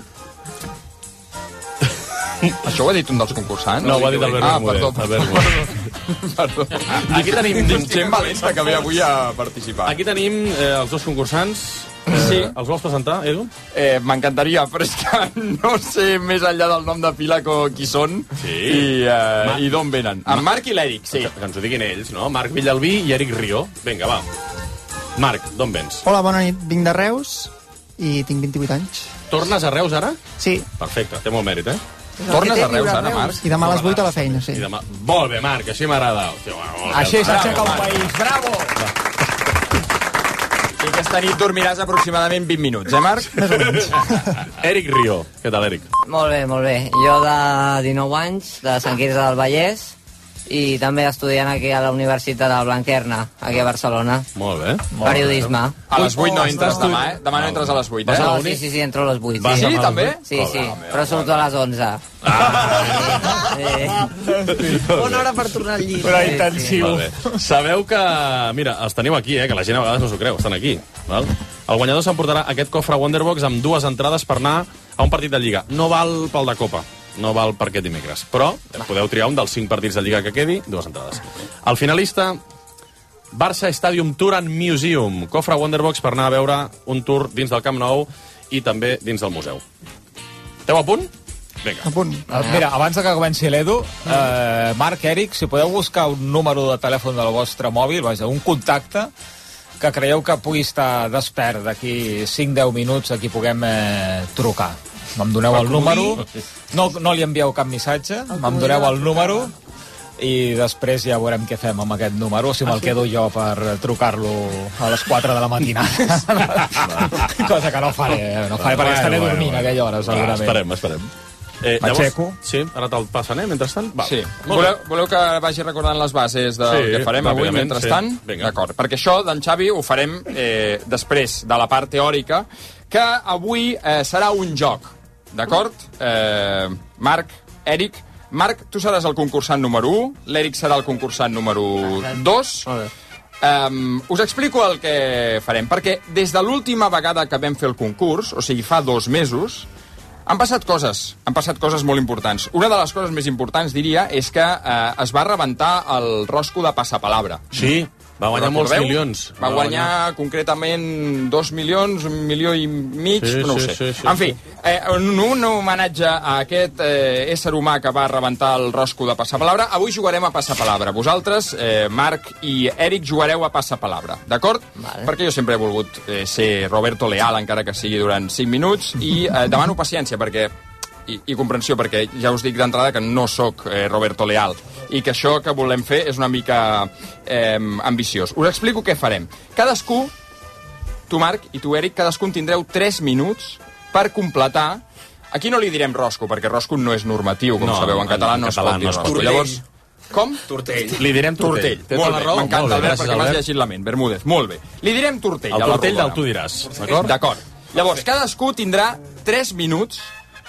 Això ho ha dit un dels concursants? No, ho ha dit Albert Ah, Bermúdez. perdó. Albert Perdó. Aquí tenim... Gent valenta que ve avui a participar. Aquí tenim eh, els dos concursants. Eh, Sí. Els vols presentar, Edu? Eh, M'encantaria, però és que no sé més enllà del nom de pila qui són sí. i, uh, i d'on venen. En Marc i l'Eric, sí. Que, que ens ho diguin ells, no? Marc Villalbí i Eric Rio. Vinga, va. Marc, d'on vens? Hola, bona nit. Vinc de Reus i tinc vint-i-vuit anys. Tornes a Reus, ara? Sí. Perfecte, té molt mèrit, eh? Tornes a Reus, ara, Marc? I demà a les vuit a la feina, sí. I demà... Molt bé, Marc, així m'agrada. Així s'aixeca un país, bravo! I aquesta nit dormiràs aproximadament vint minuts, eh, Marc? Més o menys. Eric Rio, què tal, Eric? Molt bé, molt bé. Jo de dinou anys, de Sant Quirze del Vallès, i també estudiant aquí a la Universitat del Blanquerna, aquí a Barcelona. Molt bé. Periodisme. A les vuit no entres demà, eh? Demà no entres a les vuit, eh? No, sí, sí, sí, entro a les vuit. Sí, sí també? Sí, sí, però surto a les onze. Bona hora per tornar al llit. Però intensiu. Sabeu que... Mira, els teniu aquí, eh? Que la gent a vegades no s'ho creu, estan aquí. Val? El guanyador s'emportarà aquest cofre Wonderbox amb dues entrades per anar a un partit de Lliga. No val pel de Copa. No val per aquest dimecres. Però podeu triar un dels cinc partits de Lliga que quedi, dues entrades. El finalista, Barça Stadium Tour and Museum. Cofre Wonderbox per anar a veure un tour dins del Camp Nou i també dins del museu. Esteu a punt? Vinga. A punt. Mira, abans de que comenci l'Edu, eh, Marc, Eric, si podeu buscar un número de telèfon del vostre mòbil, vaja, un contacte que creieu que pugui estar despert d'aquí cinc a deu minuts a qui puguem eh, trucar. Me'm doneu el número, no, no li envieu cap missatge, me'm doneu el número i després ja veurem què fem amb aquest número, si me'l quedo jo per trucar-lo a les quatre de la matinada. Cosa que no faré, no faré perquè estaré dormint a aquella hora, segurament. Esperem, esperem. Eh, M'aixeco. Sí, ara te'l passen, eh, mentrestant? Va. Sí. Voleu, voleu que vagi recordant les bases del Sí, que farem avui ràpidament, mentrestant? sí. Vinga. D'acord, perquè això d'en Xavi ho farem eh, després de la part teòrica, que avui eh, serà un joc. D'acord? Eh, Marc, Eric, Marc, tu seràs el concursant número u, l'Eric serà el concursant número dos. Um, us explico el que farem, perquè des de l'última vegada que vam fer el concurs, o sigui, fa dos mesos, han passat coses, han passat coses molt importants. Una de les coses més importants, diria, és que eh, es va rebentar el rosco de Passapalabra. Sí, va guanyar molts milions. Va, va guanyar, guanyar concretament dos milions, un milió i mig, sí, no ho sí, sé. Sí, sí, en fi, eh, un, un homenatge a aquest eh, ésser humà que va rebentar el rosco de Passapalabra. Avui jugarem a Passapalabra. Vosaltres, eh, Marc i Eric, jugareu a Passapalabra, d'acord? Vale. Perquè jo sempre he volgut eh, ser Roberto Leal, encara que sigui durant cinc minuts, i eh, demano paciència, perquè I, i comprensió, perquè ja us dic d'entrada que no sóc eh, Roberto Leal i que això que volem fer és una mica eh, ambiciós. Us explico què farem. Cadascú, tu Marc i tu Eric, cadascun tindreu tres minuts per completar. Aquí no li direm rosco, perquè rosco no és normatiu, com no, sabeu, en català no es pot dir rosco. Llavors, com? Tortell. Li direm tortell. Tortell. Molt bé, m'encanta, Albert, perquè m'has llegit la ment. Bermúdez, molt bé. Li direm tortell. El tortell del tu diràs, d'acord? D'acord. Llavors, cadascú tindrà tres minuts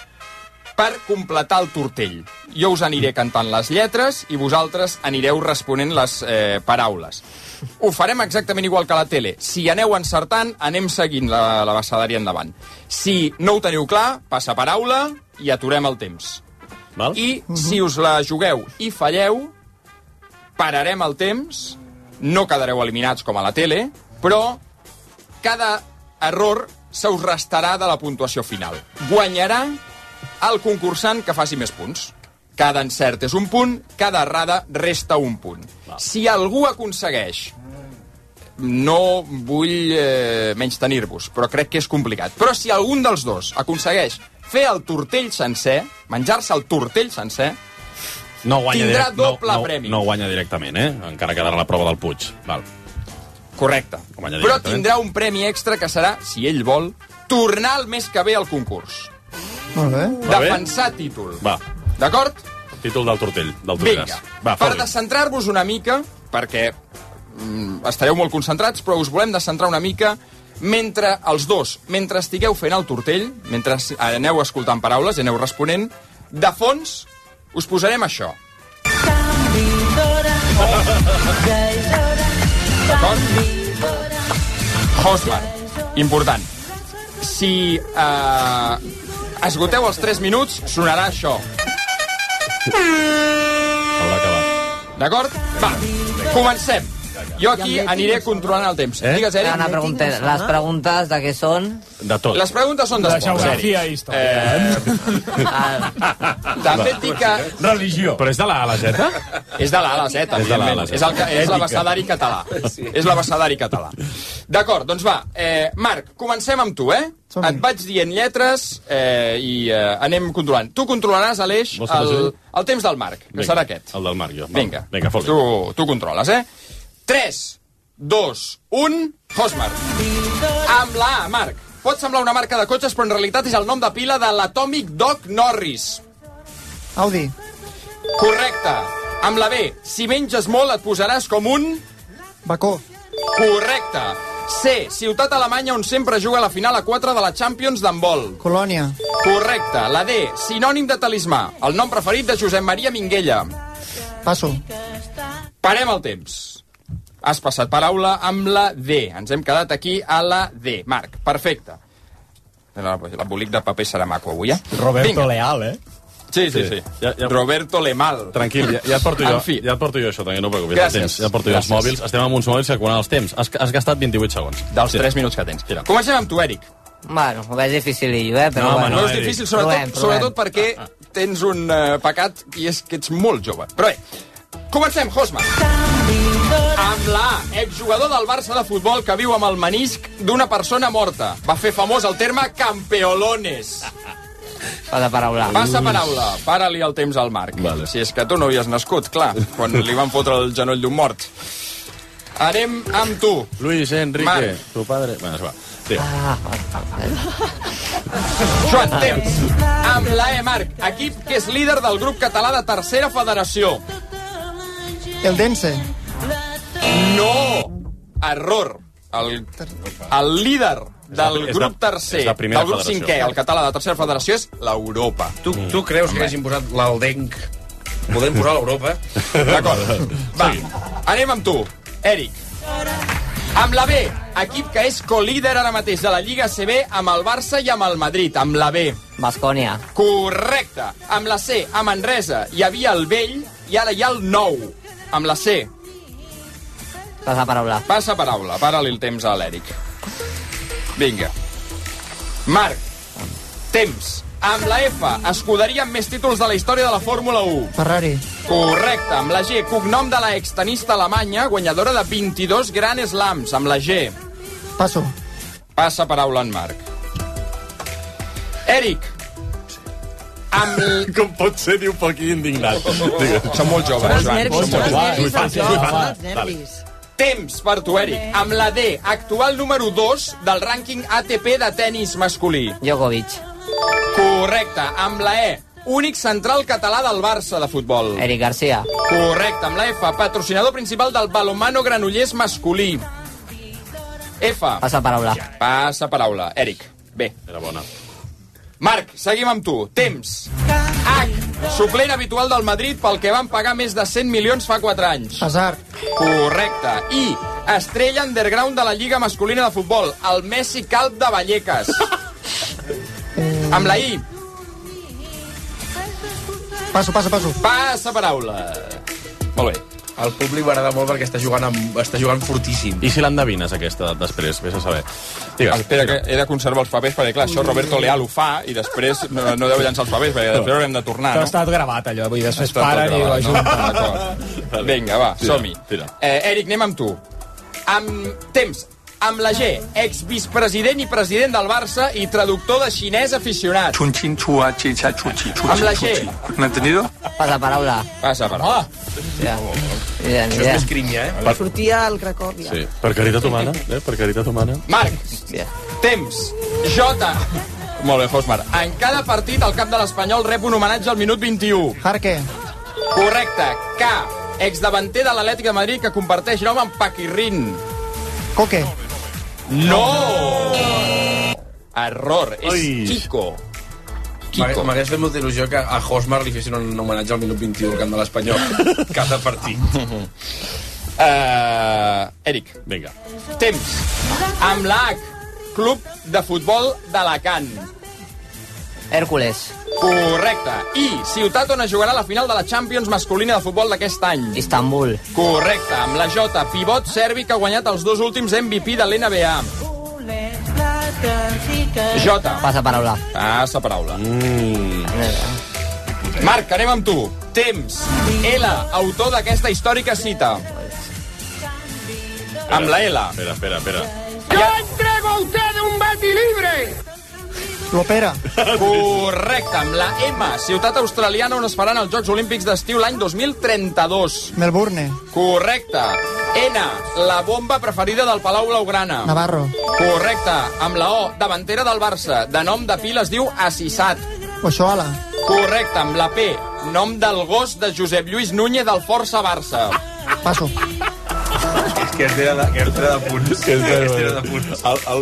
per completar el tortell. Jo us aniré cantant les lletres i vosaltres anireu responent les eh, paraules. Ho farem exactament igual que a la tele. Si aneu encertant, anem seguint la, la bassadària endavant. Si no ho teniu clar, passa paraula i aturem el temps. Val? I si us la jugueu i falleu, pararem el temps, no quedareu eliminats com a la tele, però cada error se us restarà de la puntuació final. Guanyarà el concursant que faci més punts. Cada encert és un punt, cada errada resta un punt. Val. Si algú aconsegueix, no vull eh, menys tenir-vos, però crec que és complicat, però si algun dels dos aconsegueix fer el tortell sencer, menjar-se el tortell sencer, no guanya tindrà direct, doble no, no, premi. No guanya directament, eh? Encara quedarà la prova del Puig. Val. Correcte. Però tindrà un premi extra que serà, si ell vol, tornar el mes que ve al concurs. Molt bé. Defensar títol. Va. D'acord? Títol del tortell. Del Vinga. Va, per descentrar-vos una mica, perquè mm, estareu molt concentrats, però us volem descentrar una mica mentre els dos, mentre estigueu fent el tortell, mentre aneu escoltant paraules i aneu responent, de fons us posarem això. D'acord? Hosman, important. Si eh, esgoteu els tres minuts, sonarà això. Haurà acabat. D'acord? Va, comencem. Jo aquí aniré controlant el temps. Eh? Digues, Eric. Una pregunta, les preguntes de què són? De tot. Les preguntes són d'esports. De geografia i història. Eh, també et dic que... Religió. Però és de la A a la Z? És de la A a la Z, És de la A a la evidentment. Z. És, el, que- és l'abecedari català. És l'abecedari català. D'acord, doncs va. Eh, Marc, comencem amb tu, eh? Som-hi. Et vaig dient lletres eh, i eh, anem controlant. Tu controlaràs, Aleix, Vols que el, passi? el temps del Marc, que Vinga, serà aquest. El del Marc, jo. Vinga, Vinga, fot-li. tu, tu controles, eh? tres, dos, un, Hosmar. Amb la A, Marc. Pot semblar una marca de cotxes, però en realitat és el nom de pila de l'Atomic Dog Norris. Audi. Correcte. Amb la B, si menges molt et posaràs com un... Bacó. Correcte. C, ciutat alemanya on sempre juga a la final a quatre de la Champions d'handbol. Colònia. Correcte. La D, sinònim de talismà. El nom preferit de Josep Maria Minguella. Passo. Parem el temps. Has passat paraula amb la D. Ens hem quedat aquí a la D. Marc, perfecte. L'embolic de paper serà maco avui, eh? Roberto Vinga. Leal, eh? Sí, sí, Sí. sí. Ja- ja- Roberto Lemal. Tranquil, ja, ja, et porto jo, En fi. ja et porto jo això, també, no et preocupis. Gràcies. El temps, ja et porto jo els Gràcies. mòbils. Estem amb uns mòbils que quan els temps. Has, has gastat vint-i-vuit segons. Dels Sí. tres minuts que tens. Tira. Comencem amb tu, Eric. Bueno, ho veig dificilillo, eh? Però No, home, bueno. No, és Eric. difícil, sobretot, Provem, provem. sobretot perquè tens un uh, pecat i és que ets molt jove. Però bé, comencem, Hosma. Amb la A, exjugador del Barça de futbol que viu amb el menisc d'una persona morta. Va fer famós el terme campeolones. Passa paraula. Passa paraula. Para-li el temps al Marc. Vale. Si és que tu no havies nascut, clar, quan li van fotre el genoll d'un mort. Anem amb tu. Luis Enrique, Marc. tu padre... Bueno, és va. Sí. Ah, Joan, temps. Amb la E, Marc, equip que és líder del grup català de tercera federació. Eldense. No! Error. El, el líder del És de- grup és tercer, de primera del grup federació. cinquè, el català de tercera federació, és l'Europa. Tu, tu creus que haguessin posat l'Aldenc? Podem posar l'Europa? D'acord. Va, anem amb tu, Eric. Amb la B, equip que és colíder ara mateix de la Lliga A C B amb el Barça i amb el Madrid, amb la B. Bascònia. Correcte. Amb la C, a Manresa, hi havia el vell i ara hi ha el nou. Amb la C, Passa paraula. passa paraula. Para-li el temps a l'Eric. Vinga. Marc, temps. Amb la F, escuderia amb més títols de la història de la Fórmula u. Ferrari. Correcte. Amb la G, cognom de la extenista alemanya, guanyadora de vint-i-dos Grand Slams. Amb la G, Passo. passa paraula en Marc. Eric, amb... l- Com pot ser, diu, poc indignat. Digues. Són molt joves, Els Joan. nervis, Són molt els joves. nervis, fan, els sí, jocs, fan. els nervis. Temps per tu, Eric. Amb la D, actual número dos del rànquing A T P de tennis masculí. Djokovic. Correcte. Amb la E, únic central català del Barça de futbol. Eric Garcia. Correcte. Amb la F, patrocinador principal del balonmano Granollers masculí. F. Passa paraula. Passa paraula. Eric. Bé. Era bona. Marc, seguim amb tu. Temps. H. Suplent habitual del Madrid pel que van pagar més de cent milions fa quatre anys. Hazard. Correcte. I. Estrella underground de la Lliga masculina de futbol. El Messi Calp de Vallecas. Amb la I. Passo, passo, passo. Passa paraula. Molt bé. El públic m'agrada molt perquè està jugant, amb, està jugant fortíssim. I si l'endevines, aquesta, després? Vés a saber. Digues. Espera, que he de conservar els papers, perquè clar, això Roberto Leal ho fa i després no, no deu llançar els papers, perquè després haurem de tornar, Que ha no? estat gravat, allò. Vull dir, després Està tot paren i ho gravat, no? ajunten. D'acord. Vinga, va, Tira, som-hi. tira. Eh, Eric, anem amb tu. Amb temps. Amb la G, exvicepresident i president del Barça i traductor de xinès aficionat. Amb la G. ¿Me ha entendido? Passa paraula. Passa paraula. Ja. Ja, Això és ja. més crinya, eh? Per, Sortia al Cracòvia. sí, per caritat humana, eh? Per caritat humana. Marc, temps. J. Molt bé, Fosmar. En cada partit, el cap de l'Espanyol rep un homenatge al minut vint-i-u. Jarque. Correcte. K. Exdavanter de l'Atlètic de Madrid que comparteix nom amb Paquirrin. Coque. No! Error. És Ai. Kiko. M'hagués Kiko. m'hagués fet molta il·lusió que a Hosmar li fessin un homenatge al minut vint-i-u al camp de l'Espanyol cada partit. Uh, Eric. Vinga. Temps. Amb la H. Club de futbol d'Alacant. Hèrcules. Correcte. I ciutat on es jugarà la final de la Champions masculina de futbol d'aquest any. Istanbul. Correcte. Amb la J, pivot serbi que ha guanyat els dos últims M V P de l'N B A. J. Passa paraula. Passa paraula. Mm. Marc, anem amb tu. Temps. L, autor d'aquesta històrica cita. Amb la L. Espera, espera, espera. ¡Yo entrego a usted un Betty libre! L'Opera. Correcte, amb la M, ciutat australiana on es faran els Jocs Olímpics d'estiu l'any dos mil trenta-dos. Melbourne. Correcte. N, la bomba preferida del Palau Blaugrana. Navarro. Correcte, amb la O, davantera del Barça, de nom de pila es diu Assissat. Ochoala. Correcte, amb la P, nom del gos de Josep Lluís Núñez del Força Barça. Passo. És que este era de, que este era de punts. Que este era de punts. El, el...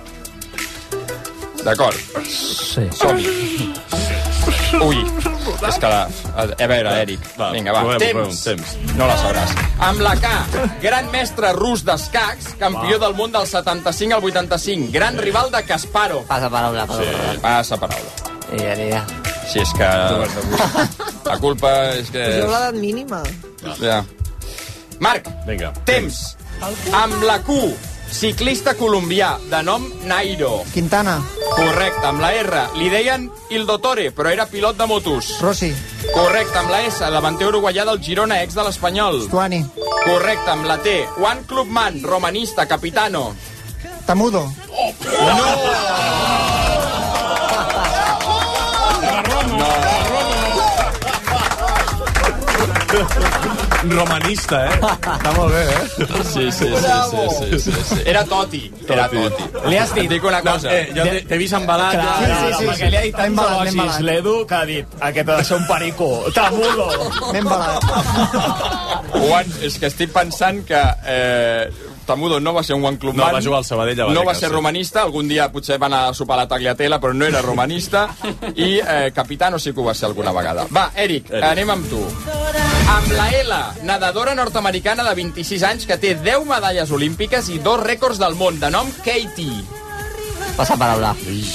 D'acord. Sí. Som-hi. Ui, és que la... A veure, Eric. Va, Vinga, va. provem, Temps. provem, temps. No la sabràs. Amb la K, gran mestre rus d'escacs, campió del món del setanta-cinc al vuitanta-cinc, gran rival de Kasparov. Passa paraula. Passa paraula. Passa paraula. Ja, ja. Si és que... La culpa és que... Poseu l'edat mínima. Ja. Marc, Vinga. temps. Amb la Q, ciclista colombià, de nom Nairo. Quintana. Correcte, amb la R, li deien Il Dottore, però era pilot de motos. Rossi. Correcte, amb la S, davanter uruguaià del Girona, ex de l'Espanyol. Stuani. Correcte, amb la T, Juan Clubman, romanista, capitano. Tamudo. Romanista, eh? Està molt bé, eh? Sí, sí, sí, sí, sí, sí, sí. Era Toti. Era Toti. Li has dit... Et dic una cosa. No, eh, jo t'he- t'he vist embalat. Clar, ja. sí, sí, sí, perquè li ha dit M'he tants embalat, m'he elogis embalat. l'Edu que ha dit aquest ha de ser un perico. Tamudo. M'he embalat. Juan, és que estic pensant que... Eh, Tamudo no va ser un Juan Clubman. No, va jugar al Sabadell a No va Vallecas, ser sí. romanista. Algun dia potser va anar a sopar a la Tagliatella, però no era romanista. I eh, capitano sí que ho va ser alguna vegada. Va, Eric, Eric. anem amb tu. Amb la L, nedadora nord-americana de vint-i-sis anys que té deu medalles olímpiques i dos rècords del món, de nom Katie. Passa paraula.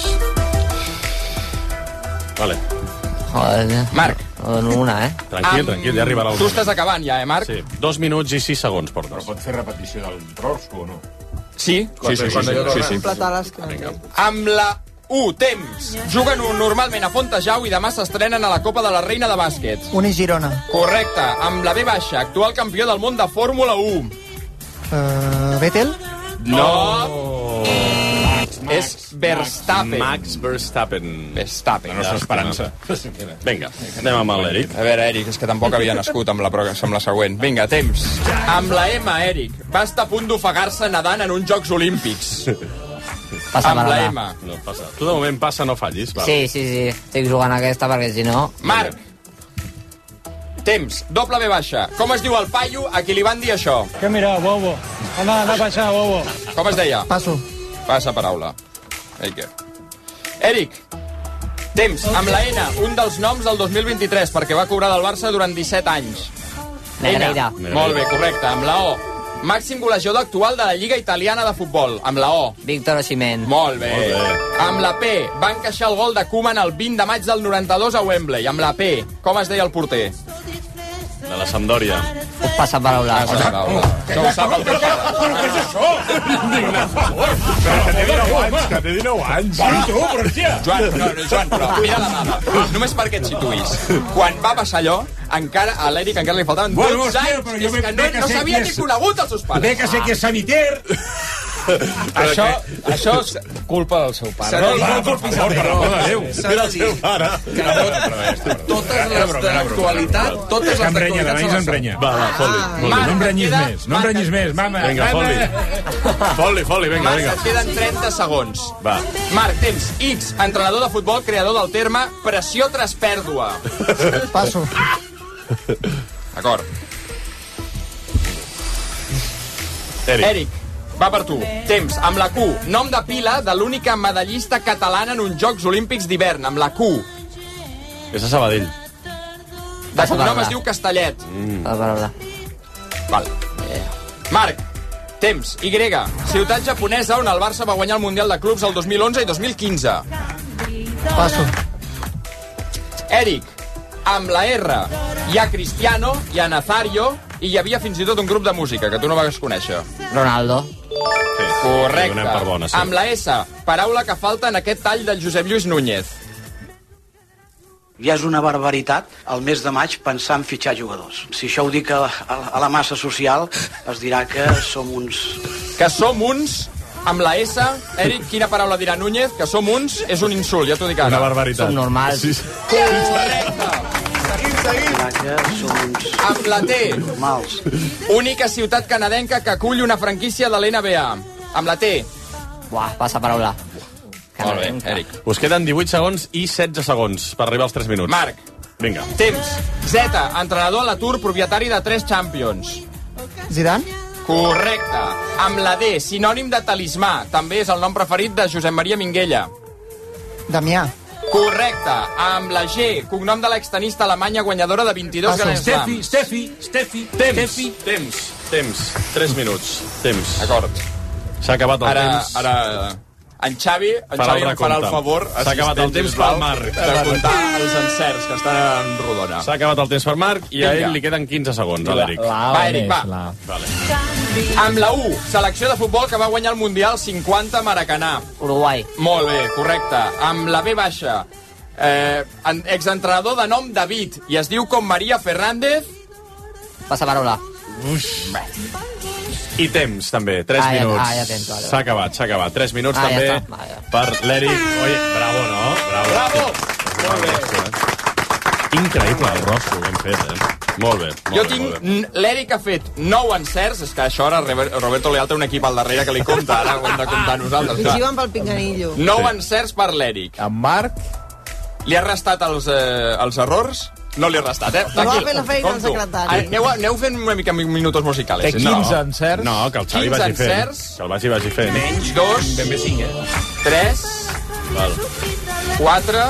Vale. Joder. Marc. Una, eh? Tranquil, Amb- tranquil, ja arribarà el Tu estàs acabant ja, eh, Marc? Sí, dos minuts i sis segons portes. Però pot fer repetició del rosco o no? Sí, sí, sí, sí, sí, sí, sí. Platar les cames. Vinga. Amb la U, temps. Juguen normalment a Fontejau i demà s'estrenen a la Copa de la Reina de bàsquet. Uni Girona. Correcte. Amb la V baixa, actual campió del món de Fórmula u. Uh, Vettel. No. És Verstappen. Max Verstappen. Verstappen. La nostra esperança. Vinga, anem amb l'Eric. A veure, Eric, és que tampoc havia nascut amb la, pro- amb la següent. Vinga, temps. Amb la M, Eric. Va estar a punt d'ofegar-se nedant en uns Jocs Olímpics. Passa Amb la paraula. M. No, passa. Tu de moment passa, no fallis. Va. Sí, sí, sí. Estic jugant aquesta perquè si no... Marc. Temps. Doble V baixa. Com es diu el paio a qui li van dir això? ¿Qué mira, bobo? Anda, anda para allá, bobo. Com es deia? Passo. Passa paraula. Eiker. Eric. Temps. Amb la N, un dels noms del dos mil vint-i-tres, perquè va cobrar del Barça durant disset anys. Negreira. N. Molt bé, correcte. Amb la O. Màxim golejador actual de la Lliga Italiana de Futbol. Amb la O. Víctor Osimhen. Molt bé. Molt bé. Amb la P. Va encaixar el gol de Koeman el vint de maig del noranta-dos a Wembley. Amb la P. Com es deia el porter? De la Sampdoria. Passa paraula. Passa paraula. Això ho sap el teu pare. Què és això? Però que té dinou anys, que té dinou anys. Bueno, tu, però hòstia. Joan, no, no, Joan, però mira la dada. Només perquè et situïs. Quan va passar allò, encara a l'Eric encara li faltaven Bueno, dotze hòstia, anys. però jo És ve- que ve no, que no sé s'havia qui ni és. conegut els seus pares. Bé que sé que és saniter. Això, això és culpa del seu pare. No, va, per favor, per l'amor de Déu. S'ha de dir totes les d'actualitat, totes És que les em renya, de d'actualitat menys se em les renya. Va, va, fot-li. Ah, fot-li. Marc, No em renyis queda- més, no em Marc, renyis més, mama. Vinga, mama. fot-li. Fot-li, fot-li, vinga, Marc, vinga. et queden trenta segons. Va. Marc, temps. X, entrenador de futbol, creador del terme pressió tras pèrdua. Passo. D'acord. Eric. Eric, va per tu. Temps, amb la Q. Nom de pila de l'única medallista catalana en uns Jocs Olímpics d'hivern, amb la Q. És a Sabadell. De cognom es diu Castellet. Passa paraula. Val. Marc, temps, Y. Ciutat japonesa on el Barça va guanyar el Mundial de Clubs el dos mil onze i dos mil quinze. Passo. Eric, amb la R hi ha Cristiano, hi ha Nazario, i hi havia fins i tot un grup de música, que tu no vas conèixer. Ronaldo. Sí, correcte. Donem per bona, sí. Amb la S, paraula que falta en aquest tall del Josep Lluís Núñez. Ja és una barbaritat al mes de maig pensar en fitxar jugadors. Si això ho dic a, a, a la massa social, es dirà que som uns... Que som uns... Amb la S, Eric, quina paraula dirà Núñez? Que som uns, és un insult, ja t'ho dic ara. Una barbaritat. Som normals. Sí. Correcte. Seguim, seguim. Que som uns... Amb la T. Normals. Única ciutat canadenca que acull una franquícia de l'N B A. Amb la T. Buah, passa paraula. Molt bé, Eric. Us queden divuit segons i setze segons per arribar als tres minuts. Marc. Vinga. Temps. Z, entrenador a l'atur, propietari de tres Champions. Zidane? Correcte. Amb la D, sinònim de talismà. També és el nom preferit de Josep Maria Minguella. Damià. Correcte. Amb la G, cognom de l'extenista alemanya guanyadora de vint-i-dos Grand Slams. Stefi, Stefi, Temps, temps, temps. Tres minuts. Temps. D'acord. S'ha acabat el Ara, temps. ara... En Xavi, en Farà Xavi el em farà el recompte. favor, S'ha acabat el temps pel Marc. de comptar els encerts que estan en rodona. S'ha acabat el temps per Marc i a Vinga. ell li queden quinze segons, a l'Eric. Va, Eric, va. Vale. Amb la U, selecció de futbol que va guanyar el Mundial cinquanta a Maracanà. Uruguai. Molt bé, correcte. Amb la B baixa, eh, exentrenador de nom David, i es diu com Maria Fernández. Passa paraula. Ux. Bé. I temps, també. Tres Ah, ja- minuts. ah, ja temps, vale, S'ha acabat, s'ha acabat. Tres minuts, Ah, ja també, està, va, ja. per l'Eric. Oye, bravo, no? Bravo. Bravo! Molt bé. Increïble el rosco que hem fet, eh? Molt bé. Molt Jo bé, tinc... molt bé. L'Eric ha fet nou encerts, és que això ara Roberto Leal té un equip al darrere que li compta, ara ho hem de comptar nosaltres. Ens Clar. hi van pel pinganillo. Nou encerts per l'Eric. En Marc... Li ha restat els, eh, els errors? No li ha restat, eh? No va fer la feina el compto. secretari. Aneu, aneu fent una mica minutos musicales. Té quinze encerts. No, que el Xavi quinze vagi fent. encerts. Que el vagi, vagi fent. Menys dos, Ben bé cinc, eh? tres, Val. quatre,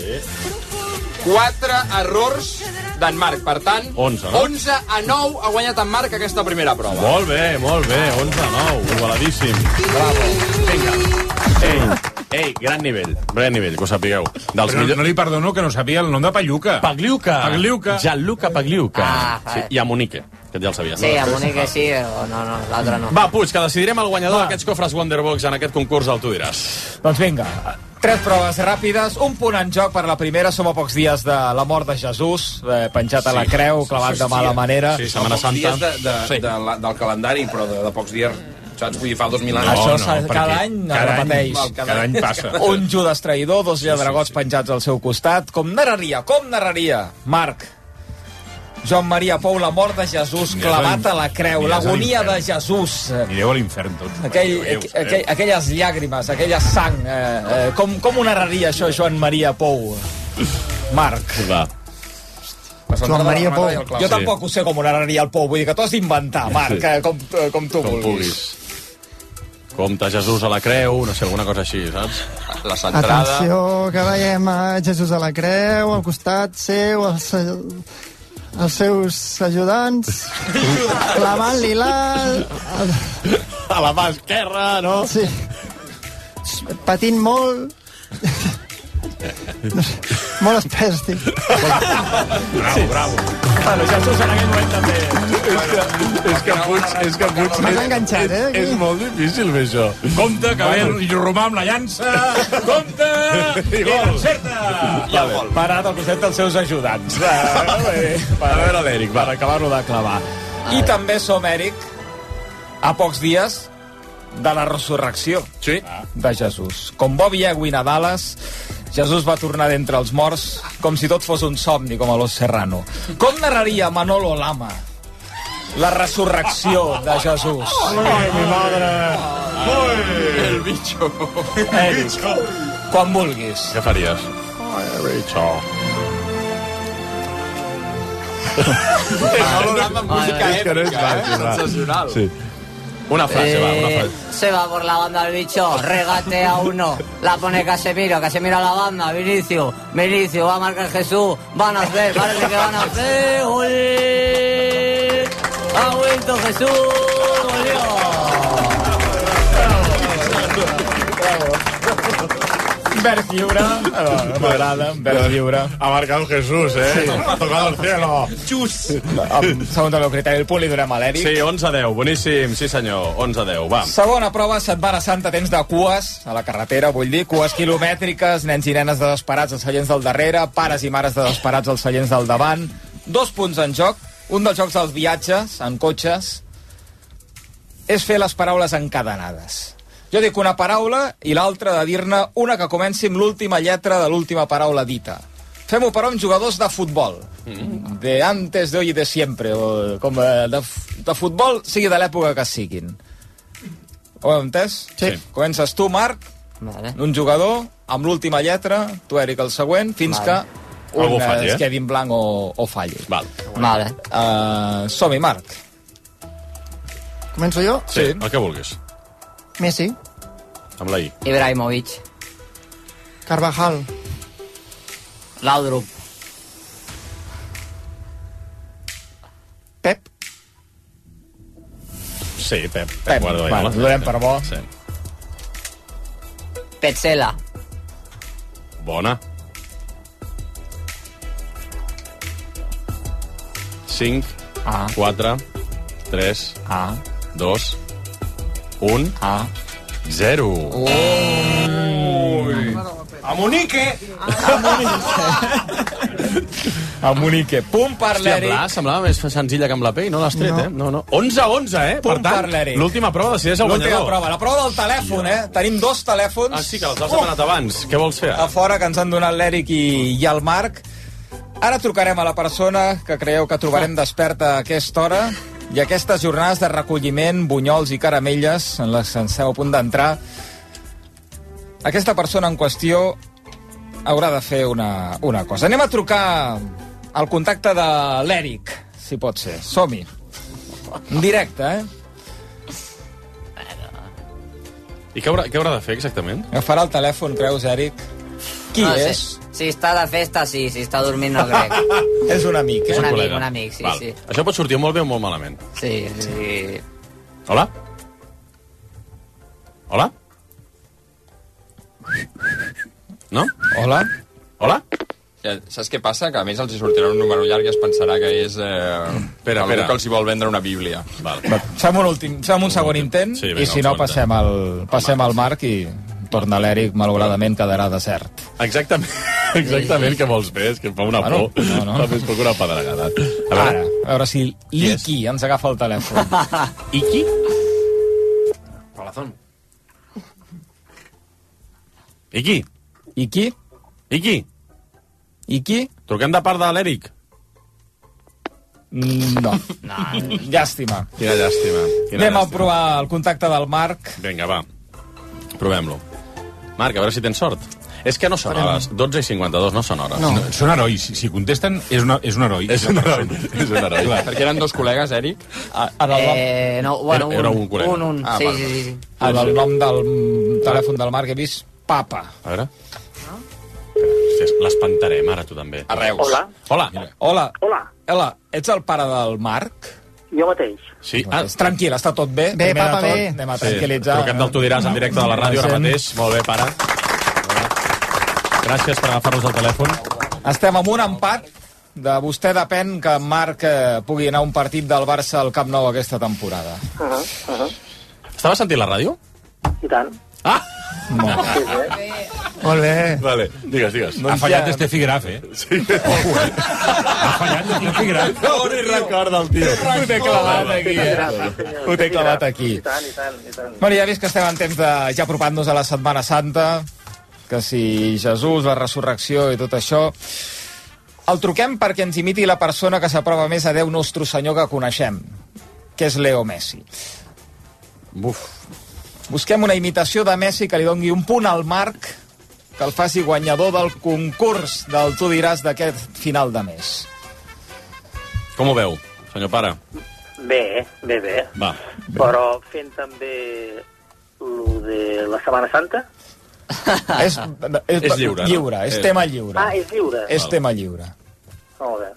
quatre errors d'en Marc. Per tant, Onze, no? onze a nou ha guanyat en Marc aquesta primera prova. Molt bé, molt bé. onze a nou. Igualadíssim. Bravo. Vinga. Ei, ei, gran nivell. Gran nivell, que ho sapigueu. Dels Però millors... no li perdono que no sabia el nom de Pagliuca. Pagliuca. Pagliuca. Gianluca Pagliuca. Ah, sí, eh. I a Monique, que ja el sabies. Sí, no? a Monique sí, però no, no, l'altre no. Va, Puig, que decidirem el guanyador d'aquests cofres Wonderbox en aquest concurs, el tu diràs. Doncs vinga, tres proves ràpides, un punt en joc per la primera, som a pocs dies de la mort de Jesús, eh, penjat a la creu, clavat de mala manera. Sí, Setmana Pocs dies Santa. de, de, Sí. de, la, del calendari, però de, de pocs dies, saps? Vull dir, fa dos mil anys. Això no, s'ha- perquè cada any es cada any- repeteix. cada any passa. Un Judas traïdor, dos lladregots penjats al seu costat. Com narraria, com narraria, Marc, Joan Maria Pou, la mort de Jesús, Aniràs clavat a a la creu, aniràs a l'agonia de l'infern. Jesús, eh, Anireu a l'infern tots. aquell, Ho veus, eh? aquell, aquelles llàgrimes, aquella sang. Eh, eh, com, com ho narraria això, Joan Maria Pou? Marc. Va. Joan Maria Pou. Jo tampoc ho sé com ho narraria el Pou, vull dir que t'ho has d'inventar, Marc, Sí. eh, com, eh, com tu Com vulguis. puguis. Compta Jesús a la creu, no sé, alguna cosa així, saps? La centrada... Atenció, que veiem a Jesús a la creu, al costat seu, els, els seus ajudants, clavant-li la... A la mà esquerra, no? Sí. Patint molt... No sé, molt espès, estic. Bravo, bravo. Bueno, Jesús en aquell moment també... És que Puig... És que Puig... M'has enganxat, eh? És, és molt difícil fer això. Compte, que ve el Romà amb la llança. Compte! I gol. Encerta! I el gol. Parat al costat dels seus ajudants. Va, bé, per, A veure l'Eric, va. per acabar-lo de clavar. I també som, Eric, a pocs dies de la resurrecció Sí? de Jesús. Com Bob Ewing a Dallas, Jesús va tornar d'entre els morts com si tot fos un somni, com a Los Serrano. Com narraria Manolo Lama la resurrecció de Jesús? Ai, mi madre! El bicho. Eric, quan vulguis. Què faries? Ai, Rachel. Amb música És que no és èpica, eh? fàcil, va. Sensacional. Sí. Una frase, va, una Eh, frase. se va por la banda el bicho, regate a uno, la pone Casemiro, Casemiro a la banda, Vinicius, Vinicius, va a marcar Jesús, van a hacer, parece que van a hacer, ¡gol! Ha vuelto Jesús, volvió. vers lliure. Oh, m'agrada, un vers lliure. Ha marcat Jesús, eh? Sí. Ha tocado el cielo. Xus. Segons el meu criteri, el punt li donem a l'Eric. Sí, onze a deu, boníssim, sí senyor, onze a deu, va. Segona prova, Setmana Santa, temps de cues a la carretera, vull dir, cues quilomètriques, nens i nenes desesperats als seients del darrere, pares i mares desesperats als seients del davant. Dos punts en joc. Un dels jocs dels viatges en cotxes és fer les paraules encadenades. Jo dic una paraula i l'altra de dir-ne una que comenci amb l'última lletra de l'última paraula dita. Fem-ho, però, amb jugadors de futbol. Mm. De antes, de hoy y de siempre. O com de, de futbol, sigui de l'època que siguin. Ho heu entès? Sí. Comences tu, Marc, vale. un jugador, amb l'última lletra, tu, Eric, el següent, fins vale. que un falli, eh? es quedi en blanc o, o falli. Val. Vale. Uh, som-hi, Marc. Començo jo? Sí, el que vulguis. Messi. Amb la I. Ibrahimovic. Carvajal. Laudrup. Pep. Sí, Pep. Pep, Pep, Guardiola. vale, ho donem per bo. Sí. Petzela. Bona. cinc, A. quatre, tres, A. dos, un, A. zero. Ui. A Munique! A Munique. Punt per Hòstia, l'Eric. Blas, semblava més senzilla que amb la P i no l'has tret, No. eh? No, no. onze a onze, eh? Punt per tant, per l'Eric. l'última prova decideix el L'última guanyador. prova, la prova del telèfon, eh? Tenim dos telèfons. Ah, sí, que els has demanat abans. Què vols fer? A fora, que ens han donat l'Eric i, i el Marc. Ara trucarem a la persona que creieu que trobarem desperta a aquesta hora i aquestes jornades de recolliment, bunyols i caramelles en les que ens esteu a punt d'entrar. Aquesta persona en qüestió haurà de fer una, una cosa. Anem a trucar al contacte de l'Eric, si pot ser. Som-hi. En directe, eh? I què haurà, què haurà de fer exactament? Agafarà el telèfon, creus, Eric? Qui no, és? Si, si està de festa, sí. Si està dormint, no crec. És un amic, És eh? un amic, col·lega. un amic, sí, Val. sí. Això pot sortir molt bé o molt malament. Sí, sí. Hola? Hola? No? Hola? Hola? Ja, saps què passa? Que a més els hi sortirà un número llarg i es pensarà que és eh, Espera, algú espera. que els hi vol vendre una bíblia. Val. Fem un, últim, fem un segon intent Sí, vinga, i si un no segon passem al, passem al Marc i torna l'Eric, malauradament quedarà desert. Exactament, exactament què vols fer? És que em fa una Bueno, por. no, no. Fa més por que una pedregada. A veure, Ara, a veure si l'Iki ens agafa el telèfon. Iki? Palazón. Iki? Iki? Iki? Iki? Truquem de part de l'Eric. No. no. Llàstima. Quina llàstima. Quina Anem a llàstima. provar el contacte del Marc. Vinga, va. Provem-lo. Marc, a veure si tens sort. És que no són hores. dotze i cinquanta-dos no són hores. No. No, són herois. Si contesten, és, una, és un heroi. És un heroi. És un heroi. Clar. Perquè eren dos col·legues, Eric? A, en el nom, Eh, no, bueno, Era- era un col·lega. Un, un, Ah, sí, val, sí, val. sí, sí. en el nom del telèfon del Marc he vist Papa. A veure. Hòstia, l'espantarem ara, tu també. A Reus. Hola. Hola. Hola. Hola, Hola, ets el pare del Marc? jo mateix. Sí, ah, Tranquil, està tot bé? Bé, Primer de papa, tot, bé. Anem a sí. tranquil·litzar. Truquem del Tu diràs en directe de la ràdio ara Sent. mateix. Molt bé, pare. Gràcies per agafar-nos el telèfon. Estem amb un empat. De vostè depèn que en Marc eh, pugui anar a un partit del Barça al Camp Nou aquesta temporada. Uh -huh, uh -huh. Estava sentint la ràdio? I tant. Ah! No. Sí, sí. Molt bé. Vale, digues, digues. Ha fallat Estefi Graf, eh? Sí. Ha fallat Estefi Graf. No n'hi recorda el tio. Ho té clavat aquí, eh? Ho té clavat aquí. I tant, i tant, i tant. Bueno, ja he vist que estem en temps de ja apropant-nos a la Setmana Santa, que si Jesús, la resurrecció i tot això... El truquem perquè ens imiti la persona que s'aprova més a Déu Nostre Senyor que coneixem, que és Leo Messi. Buf. Busquem una imitació de Messi que li dongui un punt al Marc, que el faci guanyador del concurs del Tu diràs d'aquest final de mes. Com ho veu, senyor pare? Bé, bé, bé. Va. Però fent també lo de la Setmana Santa? és, és, És lliure, no? lliure, és Eh. tema lliure. Ah, és lliure. És Val. tema lliure. Molt bé.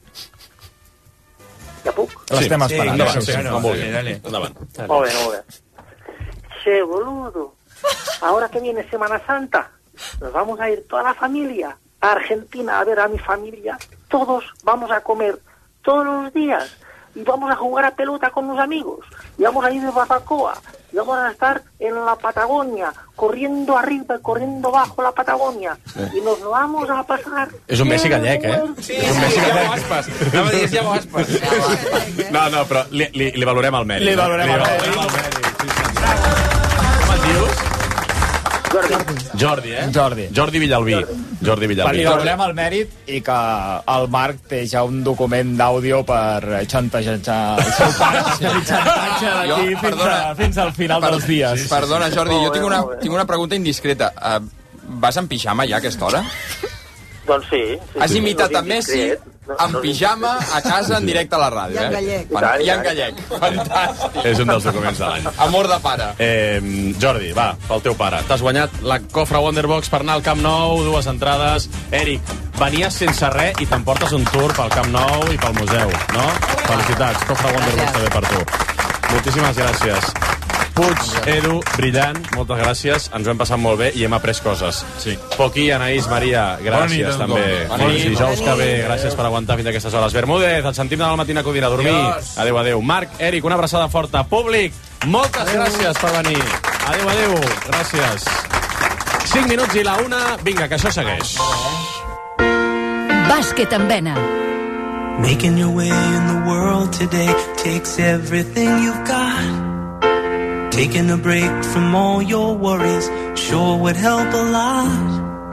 Ja puc? L'estem Sí, esperant. endavant, sí, sí, sí, com sí. vulgui. Dale. Endavant. Molt bé, molt bé. Che, boludo. Ahora que viene Semana Santa, nos vamos a ir toda la familia a Argentina a ver a mi familia. Todos vamos a comer todos los días y vamos a jugar a pelota con los amigos y vamos a ir de barbacoa y vamos a estar en la Patagonia corriendo arriba y corriendo bajo la Patagonia y nos lo vamos a pasar. És un Messi gallec, eh? Sí, és un Messi gallec. Aspas. Anava a dir, és Iago Aspas. No, no, però li, li, li valorem el mèrit. Li valorem el mèrit. Com et dius? Jordi. Jordi, eh? Jordi. Jordi Villalbí. Jordi Villalbí. Li valorem el mèrit i que el Marc té ja un document d'àudio per xantatge el seu pare. Xantatge d'aquí Jo, fins, perdona. a, fins al final Per- dels dies. Sí, sí. Perdona, Jordi, jo tinc una, tinc una pregunta indiscreta. Uh, vas en pijama ja a aquesta hora? Doncs sí. sí Has sí, imitat no a tinc Messi discret. No, en no tinc pijama a casa en directe a la ràdio, I en eh? gallec. Fan- I en gallec. Fantàstic. És un dels documents de l'any. Amor de pare. Eh, Jordi, va, pel teu pare. T'has guanyat la cofra Wonderbox per anar al Camp Nou, dues entrades. Eric, venies sense res i t'emportes un tour pel Camp Nou i pel museu, no? Felicitats, cofra Wonderbox també per tu. Moltíssimes gràcies. Puig, Edu, brillant, moltes gràcies. Ens ho hem passat molt bé i hem après coses. Sí. Poquí, Anaïs, Maria, gràcies Bona nit, també. Bona Fins nit. dijous que ve. Gràcies per aguantar fins a aquestes hores. Bermúdez, ens sentim demà al matí a acudir a dormir. Adiós. Adéu, adéu. Marc, Eric, una abraçada forta. Públic, moltes gràcies per venir. Adéu, adéu. Gràcies. cinc minuts i la una. Vinga, que això segueix. Bàsquet en vena. Making your way in the world today takes everything you've got. Taking a break from all your worries sure would help a lot.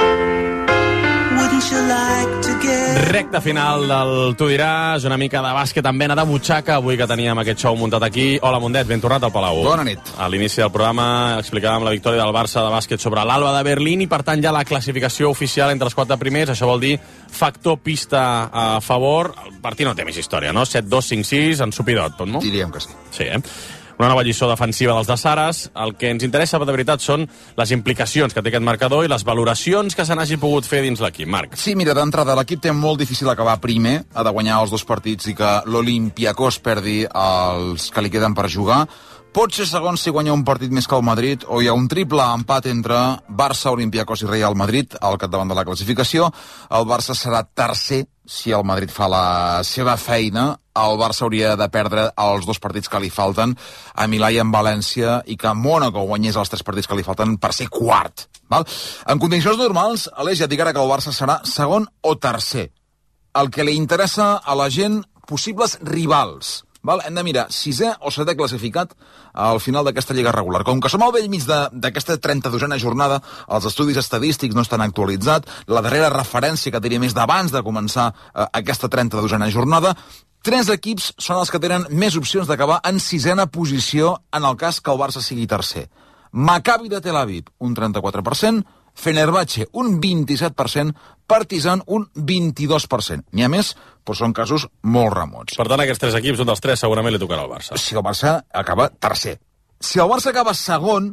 Wouldn't you like to get... Recta final del Tu diràs, una mica de bàsquet en vena de butxaca, avui que teníem aquest show muntat aquí. Hola, Mundet, ben tornat al Palau. Bona nit. A l'inici del programa explicàvem la victòria del Barça de bàsquet sobre l'Alba de Berlín i, per tant, ja la classificació oficial entre els quatre primers. Això vol dir factor pista a favor. El partit no té més història, no? set dos, cinc sis, ensupidot, tot, no? Diríem que sí. Sí, eh? Una nova lliçó defensiva dels de Saras. El que ens interessa de veritat són les implicacions que té aquest marcador i les valoracions que se n'hagi pogut fer dins l'equip. Marc. Sí, mira, d'entrada, l'equip té molt difícil acabar primer, ha de guanyar els dos partits i que l'Olympiacos perdi els que li queden per jugar. Pot ser segon si guanya un partit més que el Madrid, o hi ha un triple empat entre Barça, Olympiacos i Real Madrid al capdavant de la classificació. El Barça serà tercer si el Madrid fa la seva feina. El Barça hauria de perdre els dos partits que li falten a Milà i en València i que Mónaco guanyés els tres partits que li falten per ser quart. Val? En condicions normals, Aleix ja et dic ara que el Barça serà segon o tercer. El que li interessa a la gent, possibles rivals. Val? Hem de mirar sisè o setè classificat al final d'aquesta lliga regular. Com que som al vell mig d'aquesta trenta-dosena jornada, els estudis estadístics no estan actualitzats, la darrera referència que diria més d'abans de començar eh, aquesta trenta-dosena jornada, tres equips són els que tenen més opcions d'acabar en sisena posició en el cas que el Barça sigui tercer. Maccabi de Tel Aviv, un trenta-quatre per cent, Fenerbahçe, un vint-i-set per cent, Partizan, un vint-i-dos per cent. N'hi ha més, però són casos molt remots. Per tant, aquests tres equips, un dels tres, segurament li tocarà al Barça. Si el Barça acaba tercer. Si el Barça acaba segon,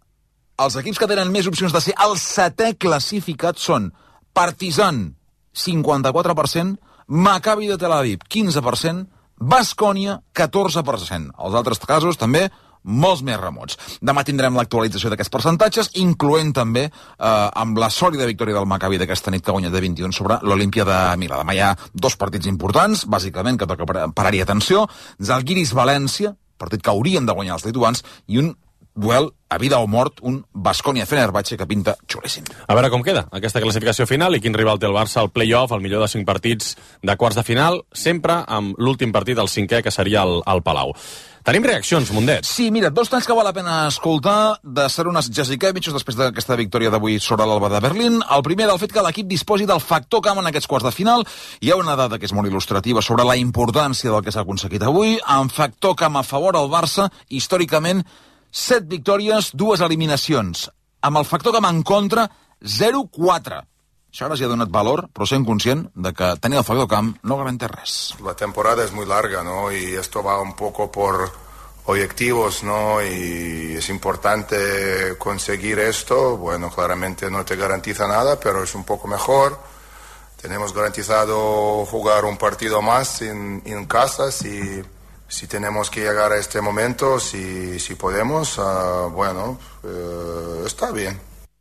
els equips que tenen més opcions de ser el setè classificat són Partizan, cinquanta-quatre per cent, Maccabi de Tel Aviv, quinze per cent, Baskonia, catorze per cent. Els altres casos, també, molts més remots. Demà tindrem l'actualització d'aquests percentatges, incloent també eh, amb la sòlida victòria del Maccabi d'aquesta nit que ha guanyat de vint-i-un sobre l'Olimpia de Milà. Demà hi ha dos partits importants, bàsicament, que toca parar-hi atenció. Zalgiris-València, partit que haurien de guanyar els lituans, i un duel a vida o mort, un Baskonia-Fenerbahçe que pinta xulíssim. A veure com queda aquesta classificació final i quin rival té el Barça al play-off, el millor de cinc partits de quarts de final, sempre amb l'últim partit, el cinquè, que seria el, el Palau. Tenim reaccions, Mundet. Sí, mira, dos talls que val la pena escoltar de Sarunas Jasikevičius després d'aquesta victòria d'avui sobre l'Alba de Berlín. El primer del fet que l'equip disposi del factor camp en aquests quarts de final. Hi ha una dada que és molt il·lustrativa sobre la importància del que s'ha aconseguit avui. En factor camp a favor del Barça, històricament, set victòries, dues eliminacions. Amb el factor camp en contra, zero quatre. Això ara ja ha donat valor, però sent conscient de que tenir el factor camp no garanteix res. La temporada es muy larga, ¿no? Y esto va un poco por objetivos, ¿no? Y es importante conseguir esto. Bueno, claramente no te garantiza nada, pero es un poco mejor. Tenemos garantizado jugar un partido más en, en casa si, si tenemos que llegar a este momento, si, si podemos, uh, bueno, uh, está bien.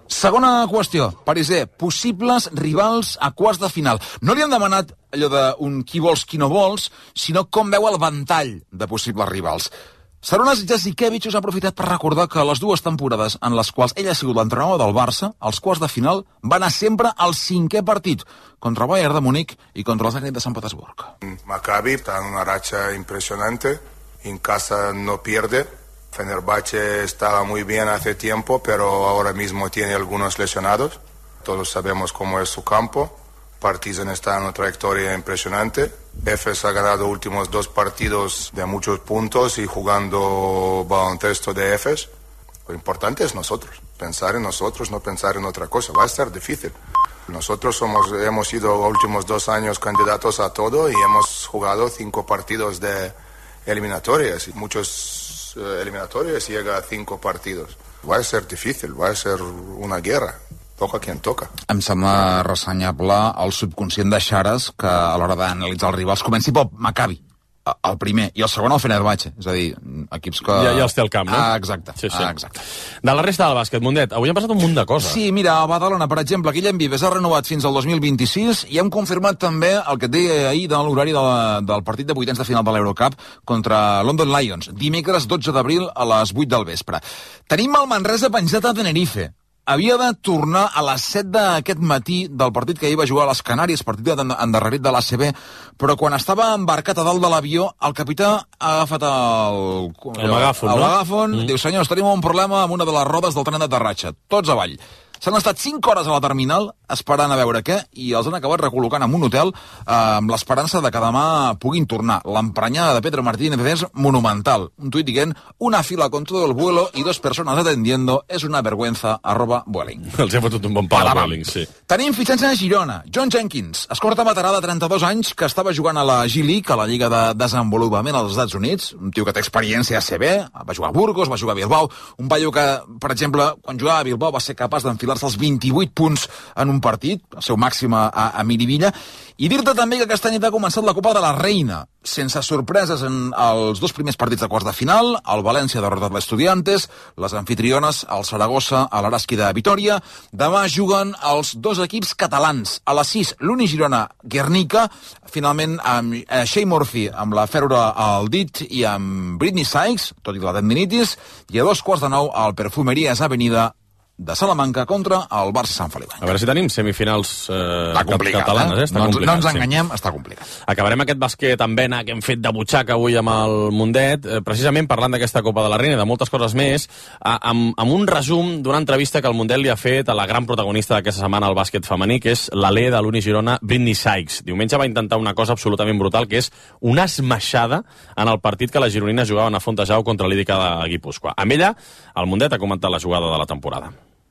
Segona qüestió, Pariser, possibles rivals a quarts de final. No li han demanat allò d'un qui vols, qui no vols, sinó com veu el ventall de possibles rivals. Sarunas Jasikevičius ha aprofitat per recordar que les dues temporades en les quals ell ha sigut l'entrenador del Barça, els quarts de final van anar sempre al cinquè partit, contra Bayern de Múnich i contra el Zenit de Sant Petersburg. Maccabi está en una racha impresionante, en casa no pierde. Fenerbahce estaba muy bien hace tiempo, pero ahora mismo tiene algunos lesionados. Todos sabemos cómo es su campo. Partizan está en una trayectoria impresionante. Efes ha ganado últimos dos partidos de muchos puntos y jugando baloncesto de Efes. Lo importante es nosotros, pensar en nosotros, no pensar en otra cosa. Va a ser difícil. Nosotros somos, hemos sido los últimos dos años candidatos a todo y hemos jugado cinco partidos de eliminatorias y muchos eh, eliminatorias llega a cinco partidos. Va a ser difícil, va a ser una guerra. Toca quien toca. Em sembla ressenyable el subconscient de Xares que a l'hora d'analitzar els rivals comenci pel Maccabi, el primer, i el segon el Fenerbahce, és a dir, equips que... Ja, ja els té al camp, no? Ah, exacte. Sí, sí. Ah, exacte. De la resta del bàsquet, Mundet, avui han passat un munt de coses. Sí, mira, a Badalona, per exemple, Guillem Vives ha renovat fins al dos mil vint-i-sis i hem confirmat també el que et deia ahir de l'horari de la, del partit de vuitens de final de l'Eurocup contra London Lions, dimecres dotze d'abril a les vuit del vespre. Tenim el Manresa penjat a Tenerife. Havia de tornar a les set d'aquest matí del partit que ahir va jugar a les Canàries, partit endarrerit de l'A C B, però quan estava embarcat a dalt de l'avió, el capità ha agafat el... El megàfon, el no? megàfon, mm. diu, senyors, tenim un problema amb una de les rodes del tren d'aterratge. Tots avall. S'han estat cinc hores a la terminal esperant a veure què i els han acabat recol·locant en un hotel eh, amb l'esperança de que demà puguin tornar. L'emprenyada de Pedro Martínez és monumental. Un tuit dient, una fila con todo el vuelo y dos personas atendiendo es una vergüenza, arroba Vueling. Els ha fotut un bon pal a Vueling, sí. Tenim fitxatge a Girona. John Jenkins, escorta veterà de trenta-dos anys que estava jugant a la G-League, a la Lliga de Desenvolupament als Estats Units, un tio que té experiència a C B, va jugar a Burgos, va jugar a Bilbao, un paio que, per exemple, quan jugava a Bilbao va ser capaç d'enfilar-se els vint-i-vuit punts en un partit, el seu màxim a, a Miribilla, i dir-te també que aquesta nit ha començat la Copa de la Reina, sense sorpreses en els dos primers partits de quarts de final, el València ha derrotat l'Estudiantes, les anfitriones, el Saragossa, a l'Araski de Vitoria. Demà juguen els dos equips catalans. A les sis, l'Uni Girona Guernica, finalment amb eh, Shea Murphy, amb la fèrula al dit, i amb Britney Sykes, tot i la tendinitis, i a dos quarts de nou, al Perfumerías Avenida de Salamanca contra el Barça Sant Feliu. A veure si tenim semifinals eh, catalanes. Eh? Està no, complicat, no ens sí. enganyem, està complicat. Acabarem aquest bàsquet amb vena que hem fet de butxaca avui amb el Mundet, eh, precisament parlant d'aquesta Copa de la Reina i de moltes coses més, a, amb, amb un resum d'una entrevista que el Mundet li ha fet a la gran protagonista d'aquesta setmana al bàsquet femení, que és l'Alé de l'Uni Girona, Britney Sykes. Diumenge va intentar una cosa absolutament brutal, que és una esmaixada en el partit que les gironines jugaven a Fontejau contra l'Ídica de Guipúscoa. Amb ella, el Mundet ha comentat la jugada de la temporada.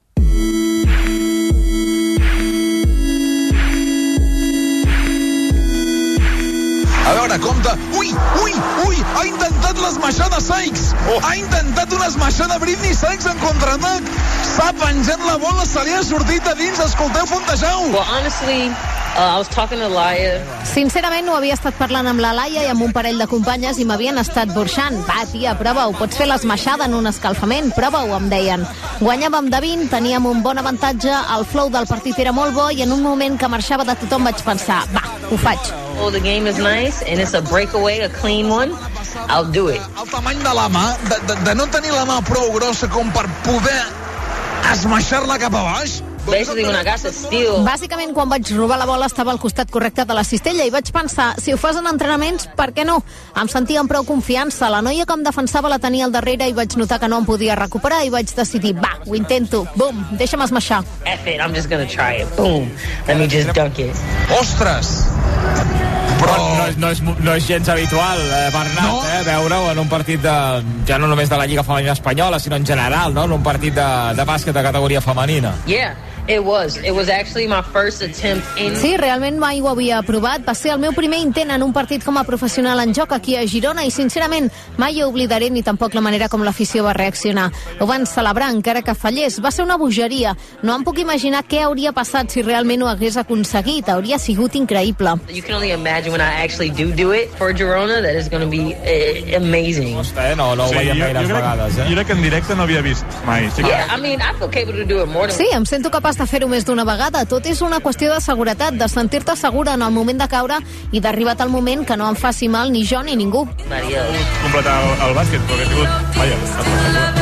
A veure, compte. Ui, ui, ui! Ha intentat l'esmaixada Sykes! Oh. Ha intentat una esmaixada Britney Sykes en contraatac! S'ha penjat la bola, se li ha sortit a dins. Escolteu, Fontejau! Well, honestly, uh, I was talking to Laia. Sincerament, ho havia estat parlant amb la Laia i amb un parell de companyes i m'havien estat burxant. Va, tia, prova-ho. Pots fer l'esmaixada en un escalfament? Prova-ho, em deien. Guanyàvem de vint, teníem un bon avantatge, el flow del partit era molt bo i en un moment que marxava de tothom vaig pensar, va, ho faig. Oh, the game is nice and it's a breakaway, a clean one. I'll do it. El tamany de la mà, de, de, de no tenir la mà prou grossa com per poder esmaixar-la cap a baix. Basically, when I got to steal... Bàsicament, quan vaig robar la bola estava al costat correcte de la cistella i vaig pensar, si ho fas en entrenaments, per què no? Em sentia amb prou confiança. La noia que em defensava la tenia al darrere i vaig notar que no em podia recuperar i vaig decidir, va, ho intento. Bum, deixa'm esmaixar. F it, I'm just gonna try it. Boom. Let me just dunk it. Ostres! Però no, no, és, no és gens habitual, eh, Bernat, no? eh, veure-ho en un partit de, ja no només de la Lliga Femenina Espanyola, sinó en general, no? En un partit de, de bàsquet de categoria femenina. Yeah, It was. It was actually my first attempt in... Sí, realment mai ho havia provat. Va ser el meu primer intent en un partit com a professional en joc aquí a Girona i, sincerament, mai ho oblidaré ni tampoc la manera com l'afició va reaccionar. Ho van celebrar encara que fallés. Va ser una bogeria. No em puc imaginar què hauria passat si realment ho hagués aconseguit. Hauria sigut increïble. You can only imagine when I actually do do it for Girona that is going to be uh, amazing. Eh? No, no ho sí, veiem jo, gaires jo crec, vegades, eh? Jo crec que en directe no havia vist mai. Sí que... Yeah, I mean, I feel capable to do it more than... Sí, em sento capaç de fer-ho més d'una vegada. Tot és una qüestió de seguretat, de sentir-te segura en el moment de caure i d'arribar al moment que no em faci mal ni jo ni ningú. Completar el, el bàsquet, però que ha sigut... Vaja, espectacular.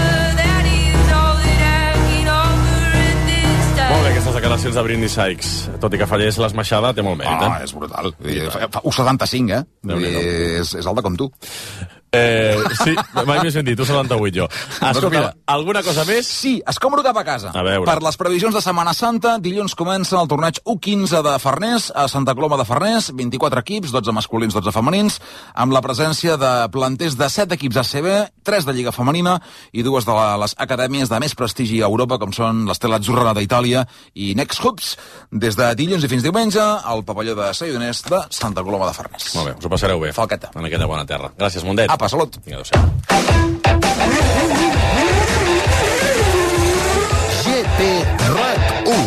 Molt bé, aquestes declaracions de Britney Sykes. Tot i que fallés l'esmaixada, té molt mèrit, eh? Ah, és brutal. Fa u setanta-cinc, eh? És, és alta com tu. Eh, sí, mai més ben dit, tu setanta-vuit jo. Escolta, mira, alguna cosa més? Sí, escombro cap a casa. A veure. Per les previsions de Setmana Santa, dilluns comença el torneig U quinze de Farners, a Santa Coloma de Farners, vint-i-quatre equips, dotze masculins, dotze femenins, amb la presència de planters de set equips A C B, tres de Lliga Femenina i dues de les acadèmies de més prestigi a Europa, com són l'Stella Azzurra d'Itàlia i Next Hoops, des de dilluns i fins diumenge, al pavelló de Saioners de Santa Coloma de Farners. Molt bé, us ho passareu bé. Falqueta. En aquella bona terra. Gràcies, Mundet. Apa, salut. Vinga, adéu-siau. G T RAC u.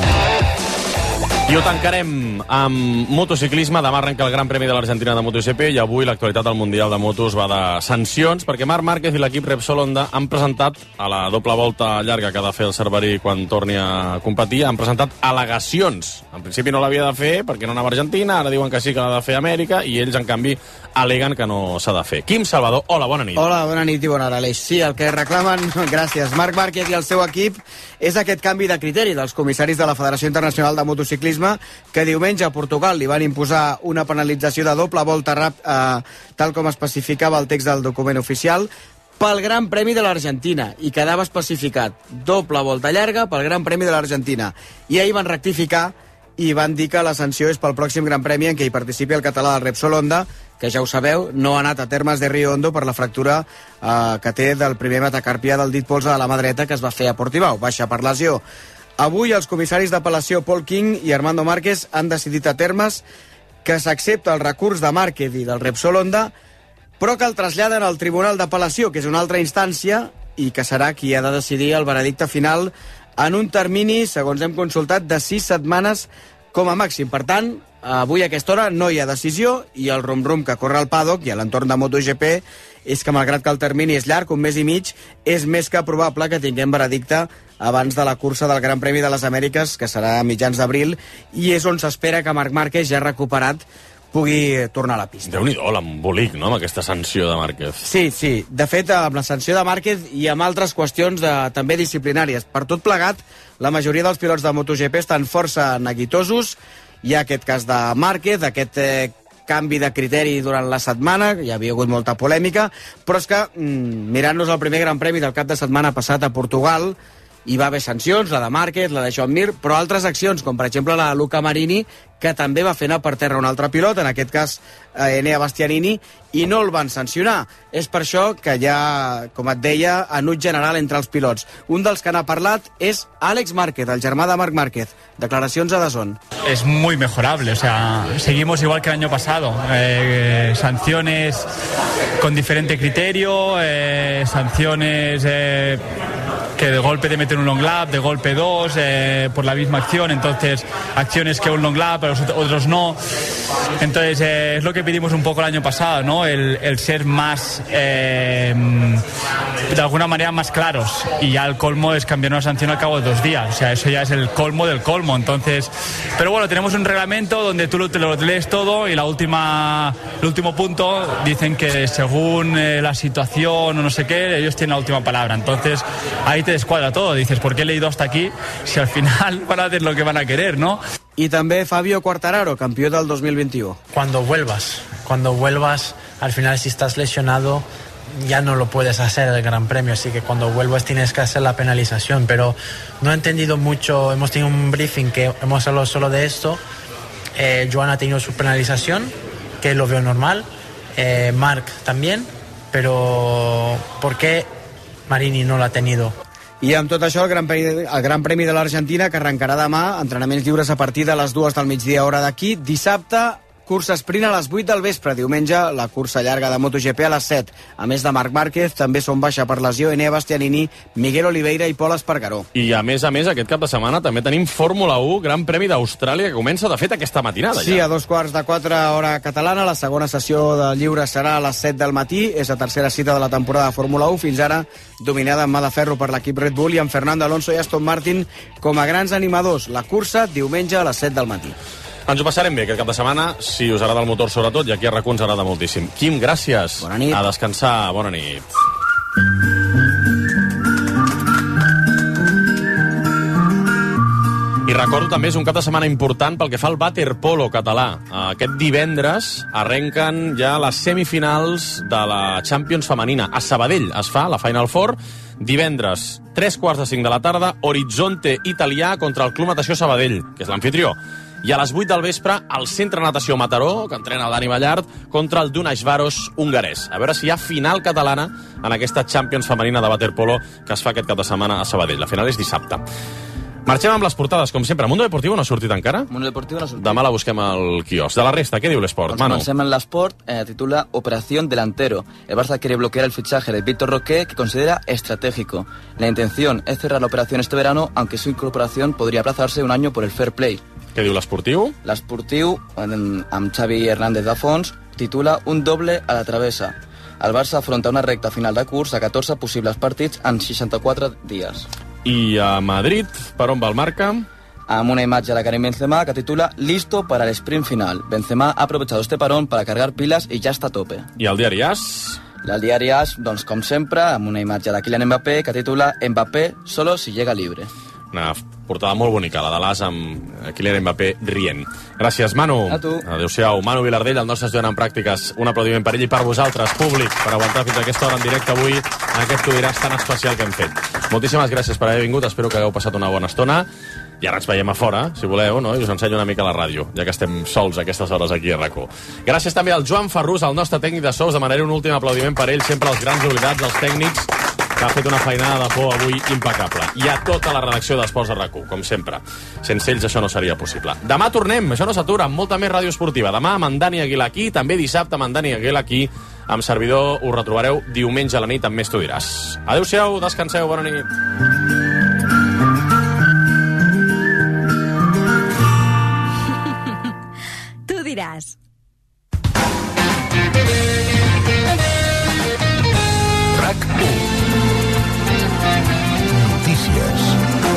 I ho tancarem amb motociclisme. Demà arrenca el Gran Premi de l'Argentina de MotoGP i avui l'actualitat del Mundial de Motos va de sancions perquè Marc Márquez i l'equip Repsol Honda han presentat a la doble volta llarga que ha de fer el Cerverí quan torni a competir, han presentat al·legacions. En principi no l'havia de fer perquè no anava a Argentina, ara diuen que sí que l'ha de fer a Amèrica i ells, en canvi, al·leguen que no s'ha de fer. Quim Salvador, hola, bona nit. Hola, bona nit i bona hora, Aleix. Sí, el que reclamen, gràcies, Marc Márquez i el seu equip és aquest canvi de criteri dels comissaris de la Federació Internacional de Motociclisme que diumenge a Portugal li van imposar una penalització de doble volta rap, eh, tal com especificava el text del document oficial, pel Gran Premi de l'Argentina, i quedava especificat doble volta llarga pel Gran Premi de l'Argentina. I ahir van rectificar i van dir que la sanció és pel pròxim Gran Premi en què hi participi el català del Repsol Honda, que ja ho sabeu, no ha anat a termes de Rio Hondo per la fractura eh, que té del primer metacàrpia del dit polze de la mà dreta que es va fer a Portimao, baixa per lesió. Avui els comissaris d'apel·lació Paul King i Armando Márquez han decidit a termes que s'accepta el recurs de Márquez i del Repsol Honda, però que el traslladen al Tribunal d'Apel·lació, que és una altra instància, i que serà qui ha de decidir el veredicte final en un termini, segons hem consultat, de sis setmanes com a màxim. Per tant, avui a aquesta hora no hi ha decisió i el rum-rum que corre al paddock i a l'entorn de MotoGP és que, malgrat que el termini és llarg, un mes i mig, és més que probable que tinguem veredicte abans de la cursa del Gran Premi de les Amèriques, que serà a mitjans d'abril, i és on s'espera que Marc Márquez, ja recuperat, pugui tornar a la pista. Déu-n'hi-do, l'embolic, no?, amb aquesta sanció de Márquez. Sí, sí. De fet, amb la sanció de Márquez i amb altres qüestions de, també disciplinàries. Per tot plegat, la majoria dels pilots de MotoGP estan força neguitosos. Hi ha aquest cas de Márquez, aquest eh, canvi de criteri durant la setmana, hi havia hagut molta polèmica, però és que, mm, mirant-nos el primer Gran Premi del cap de setmana passat a Portugal, hi va haver sancions, la de Márquez, la de Joan Mir, però altres accions, com per exemple la de Luca Marini, que també va fer anar per terra un altre pilot, en aquest cas eh, Enea Bastianini, i no el van sancionar. És per això que hi ha, com et deia, enuig general entre els pilots. Un dels que n'ha parlat és Àlex Márquez, el germà de Marc Márquez. Declaracions a DAZN. Es muy mejorable, o sea, seguimos igual que el año pasado. Eh, sanciones con diferente criterio, eh, sanciones... Eh, que de golpe te meten un long lap, de golpe dos, eh, por la misma acción, entonces acciones que un long lap, pero otros no. Entonces eh, es lo que pedimos un poco el año pasado, ¿no? El, el ser más, eh, de alguna manera más claros, y ya el colmo es cambiar una sanción al cabo de dos días, o sea, eso ya es el colmo del colmo, entonces, pero bueno, tenemos un reglamento donde tú te lo lees todo y la última, el último punto dicen que según eh, la situación o no sé qué, ellos tienen la última palabra, entonces ahí te descuadra todo, dices, ¿por qué he leído hasta aquí si al final van a hacer lo que van a querer, no? Y també Fabio Quartararo, campeón del dos mil veintiuno. Cuando vuelvas, cuando vuelvas, al final si estás lesionado ya no lo puedes hacer el Gran Premio, así que cuando vuelvas tienes que hacer la penalización, pero no he entendido mucho, hemos tenido un briefing que hemos hablado solo de esto, eh, Joan ha tenido su penalización, que lo veo normal, eh, Marc también, pero ¿por qué Marini no lo ha tenido? I amb tot això, el Gran Premi, el Gran Premi de l'Argentina, que arrencarà demà, entrenaments lliures a partir de les dues del migdia, hora d'aquí. Dissabte, cursa sprint a les vuit del vespre. Diumenge, la cursa llarga de MotoGP a les set. A més de Marc Márquez, també són baixa per lesió Enea Bastianini, Miguel Oliveira i Pol Espargaró. I a més a més, aquest cap de setmana també tenim Fórmula u, Gran Premi d'Austràlia, que comença de fet aquesta matinada. Sí, ja. A dos quarts de quatre hora catalana. La segona sessió de lliure serà a les set del matí. És la tercera cita de la temporada de Fórmula u, fins ara dominada en mà de ferro per l'equip Red Bull i amb Fernando Alonso i Aston Martin com a grans animadors. La cursa diumenge a les set del matí. Ens ho passarem bé aquest cap de setmana, si us agrada el motor sobretot, i aquí a RAC u ens agrada moltíssim. Quim, gràcies. Bona nit. A descansar. Bona nit. I recordo també, és un cap de setmana important pel que fa al waterpolo català. Aquest divendres arrenquen ja les semifinals de la Champions femenina. A Sabadell es fa la Final Four. Divendres, tres quarts de cinc de la tarda, Horizonte italià contra el Club Natació Sabadell, que és l'anfitrió. I a les vuit del vespre, el Centre Natació Mataró, que entrena el Dani Ballart, contra el Dunașvaros hongarès. A veure si hi ha final catalana en aquesta Champions femenina de waterpolo que es fa aquest cap de setmana a Sabadell. La final és dissabte. Marxem amb les portades, com sempre. Mundo Deportivo no ha sortit encara? Mundo Deportivo no ha sortit. Demà la busquem al quiosc. De la resta, què diu l'Esport? Doncs Manu. comencem en l'Esport, eh, titula Operación Delantero. El Barça quiere bloquear el fichaje de Víctor Roque, que considera estratégico. La intención es cerrar la operación este verano, aunque su incorporación podría aplazarse un año por el fair play. Què diu l'Esportiu? L'Esportiu, amb Xavi Hernández de fons, titula Un doble a la travessa. El Barça afronta una recta final de curs a catorze possibles partits en seixanta-quatre dies. I a Madrid, per on va el Marca? Amb una imatge de Karim Benzema que titula Listo para el sprint final. Benzema ha aprovechado este parón para cargar pilas y ya está a tope. I el diari AS? El diari AS, doncs com sempre, amb una imatge de Kylian Mbappé que titula Mbappé solo si llega libre. Una portada molt bonica, la de l'As amb Kylian Mbappé rient. Gràcies, Manu. A tu. Adéu-siau. Manu Vilardell, el nostre estudiant en pràctiques. Un aplaudiment per ell i per vosaltres, públic, per aguantar fins a aquesta hora en directe avui en aquest Tu diràs tan especial que hem fet. Moltíssimes gràcies per haver vingut, espero que hagueu passat una bona estona. I ara ens veiem a fora, si voleu, no? I us ensenyo una mica la ràdio, ja que estem sols a aquestes hores aquí a RAC u. Gràcies també al Joan Ferrús, el nostre tècnic de sous. Demanaré un últim aplaudiment per ell, sempre els grans oblidats, els tècnics, que ha fet una feinada de por avui impecable. I a tota la redacció d'Esports de RAC u, com sempre. Sense ells això no seria possible. Demà tornem, això no s'atura, amb molta més ràdio esportiva. Demà amb en Dani Aguilar aquí, també dissabte amb en Dani Aguilar aquí. Amb servidor us retrobareu diumenge a la nit amb Més Tu diràs. Adéu-siau, descanseu, bona nit. Tu diràs. RAC u. Notícies.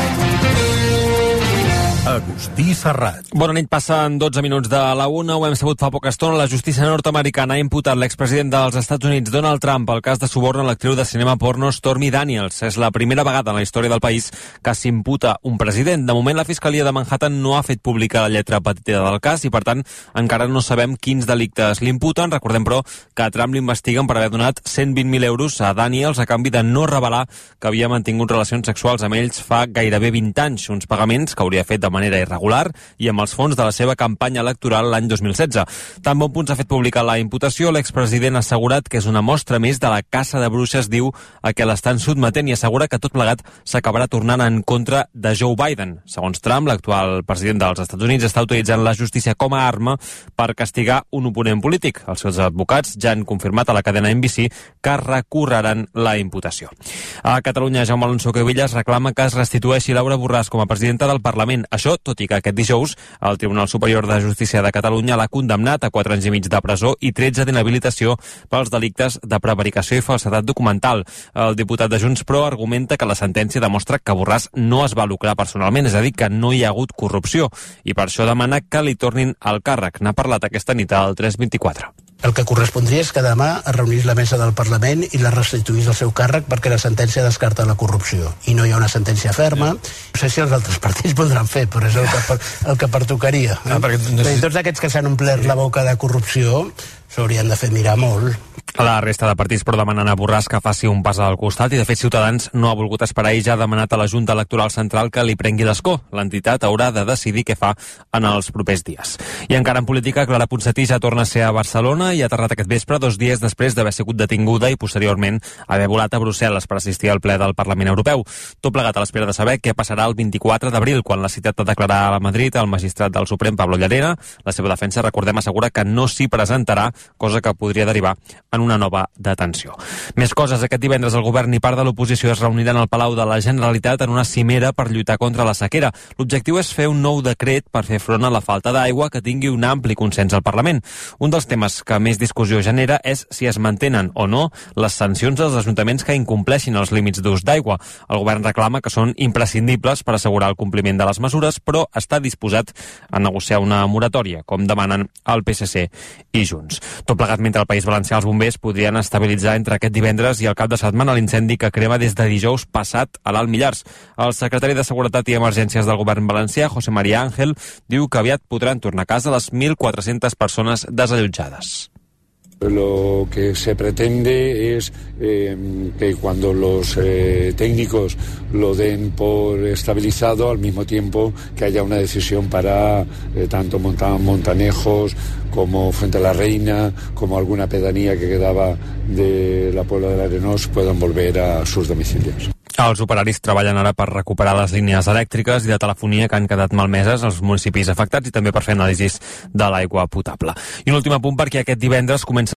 Agustí Serrat. Bona nit, passen dotze minuts de la una. Ho hem sabut fa poca estona. La justícia nord-americana ha imputat l'expresident dels Estats Units, Donald Trump, pel cas de suborn a l'actriu de cinema porno Stormy Daniels. És la primera vegada en la història del país que s'imputa un president. De moment, la Fiscalia de Manhattan no ha fet pública la lletra petita del cas i, per tant, encara no sabem quins delictes l'imputen. Recordem, però, que a Trump l'investiguen per haver donat cent vint mil euros a Daniels a canvi de no revelar que havia mantingut relacions sexuals amb ells fa gairebé vint anys, uns pagaments que hauria fet de manera irregular i amb els fons de la seva campanya electoral l'any dos mil setze. Tan bon punt s'ha fet pública la imputació, l'expresident ha assegurat que és una mostra més de la caça de bruixes, diu, a què l'estan sotmetent, i assegura que tot plegat s'acabarà tornant en contra de Joe Biden. Segons Trump, l'actual president dels Estats Units està utilitzant la justícia com a arma per castigar un oponent polític. Els seus advocats ja han confirmat a la cadena N B C que recorreran la imputació. A Catalunya, Jaume Alonso Cuevillas reclama que es restitueixi Laura Borràs com a presidenta del Parlament. Això, tot i que aquest dijous el Tribunal Superior de Justícia de Catalunya l'ha condemnat a quatre anys i mig de presó i tretze d'inhabilitació pels delictes de prevaricació i falsedat documental. El diputat de Junts, però, argumenta que la sentència demostra que Borràs no es va lucrar personalment, és a dir, que no hi ha hagut corrupció, i per això demana que li tornin al càrrec. N'ha parlat aquesta nit al tres vint-i-quatre. El que correspondria és que demà es reunís la mesa del Parlament i la restituís al seu càrrec perquè la sentència descarta la corrupció. I no hi ha una sentència ferma. No sé si els altres partits podran fer, però és el que, el que pertocaria. Eh? Ah, perquè... Tots aquests que s'han omplert la boca de corrupció s'haurien de fer mirar molt. A la resta de partits però demanen a Borràs que faci un pas al costat i de fet Ciutadans no ha volgut esperar i ja ha demanat a la Junta Electoral Central que li prengui l'escó. L'entitat haurà de decidir què fa en els propers dies. I encara en política, Clara Ponsatí ja torna a ser a Barcelona i ha aterrat aquest vespre dos dies després d'haver sigut detinguda i posteriorment haver volat a Brussel·les per assistir al ple del Parlament Europeu. Tot plegat a l'espera de saber què passarà el vint-i-quatre d'abril, quan la citat a declarar a Madrid el magistrat del Suprem, Pablo Llarena. La seva defensa, recordem, assegura que no s'hi presentarà, cosa que podria derivar en una nova detenció. Més coses. Aquest divendres el govern i part de l'oposició es reuniran al Palau de la Generalitat en una cimera per lluitar contra la sequera. L'objectiu és fer un nou decret per fer front a la falta d'aigua que tingui un ampli consens al Parlament. Un dels temes que més discussió genera és si es mantenen o no les sancions als ajuntaments que incompleixin els límits d'ús d'aigua. El govern reclama que són imprescindibles per assegurar el compliment de les mesures, però està disposat a negociar una moratòria, com demanen el P S C i Junts. Tot plegat mentre al País Valencià els bombers podrien estabilitzar entre aquest divendres i el cap de setmana l'incendi que crema des de dijous passat a l'Alt Millars. El secretari de Seguretat i Emergències del govern valencià, José María Ángel, diu que aviat podran tornar a casa les mil quatre-centes persones desallotjades. Lo que se pretende es eh, que cuando los eh, técnicos lo den por estabilizado, al mismo tiempo que haya una decisión para eh, tanto Monta- Montanejos como Fuente la Reina, como alguna pedanía que quedaba de la Puebla del Arenós puedan volver a sus domicilios. Els operaris treballen ara per recuperar les línies elèctriques i de telefonia que han quedat malmeses als municipis afectats i també per fer anàlisis de l'aigua potable. I un últim apunt perquè aquest divendres comença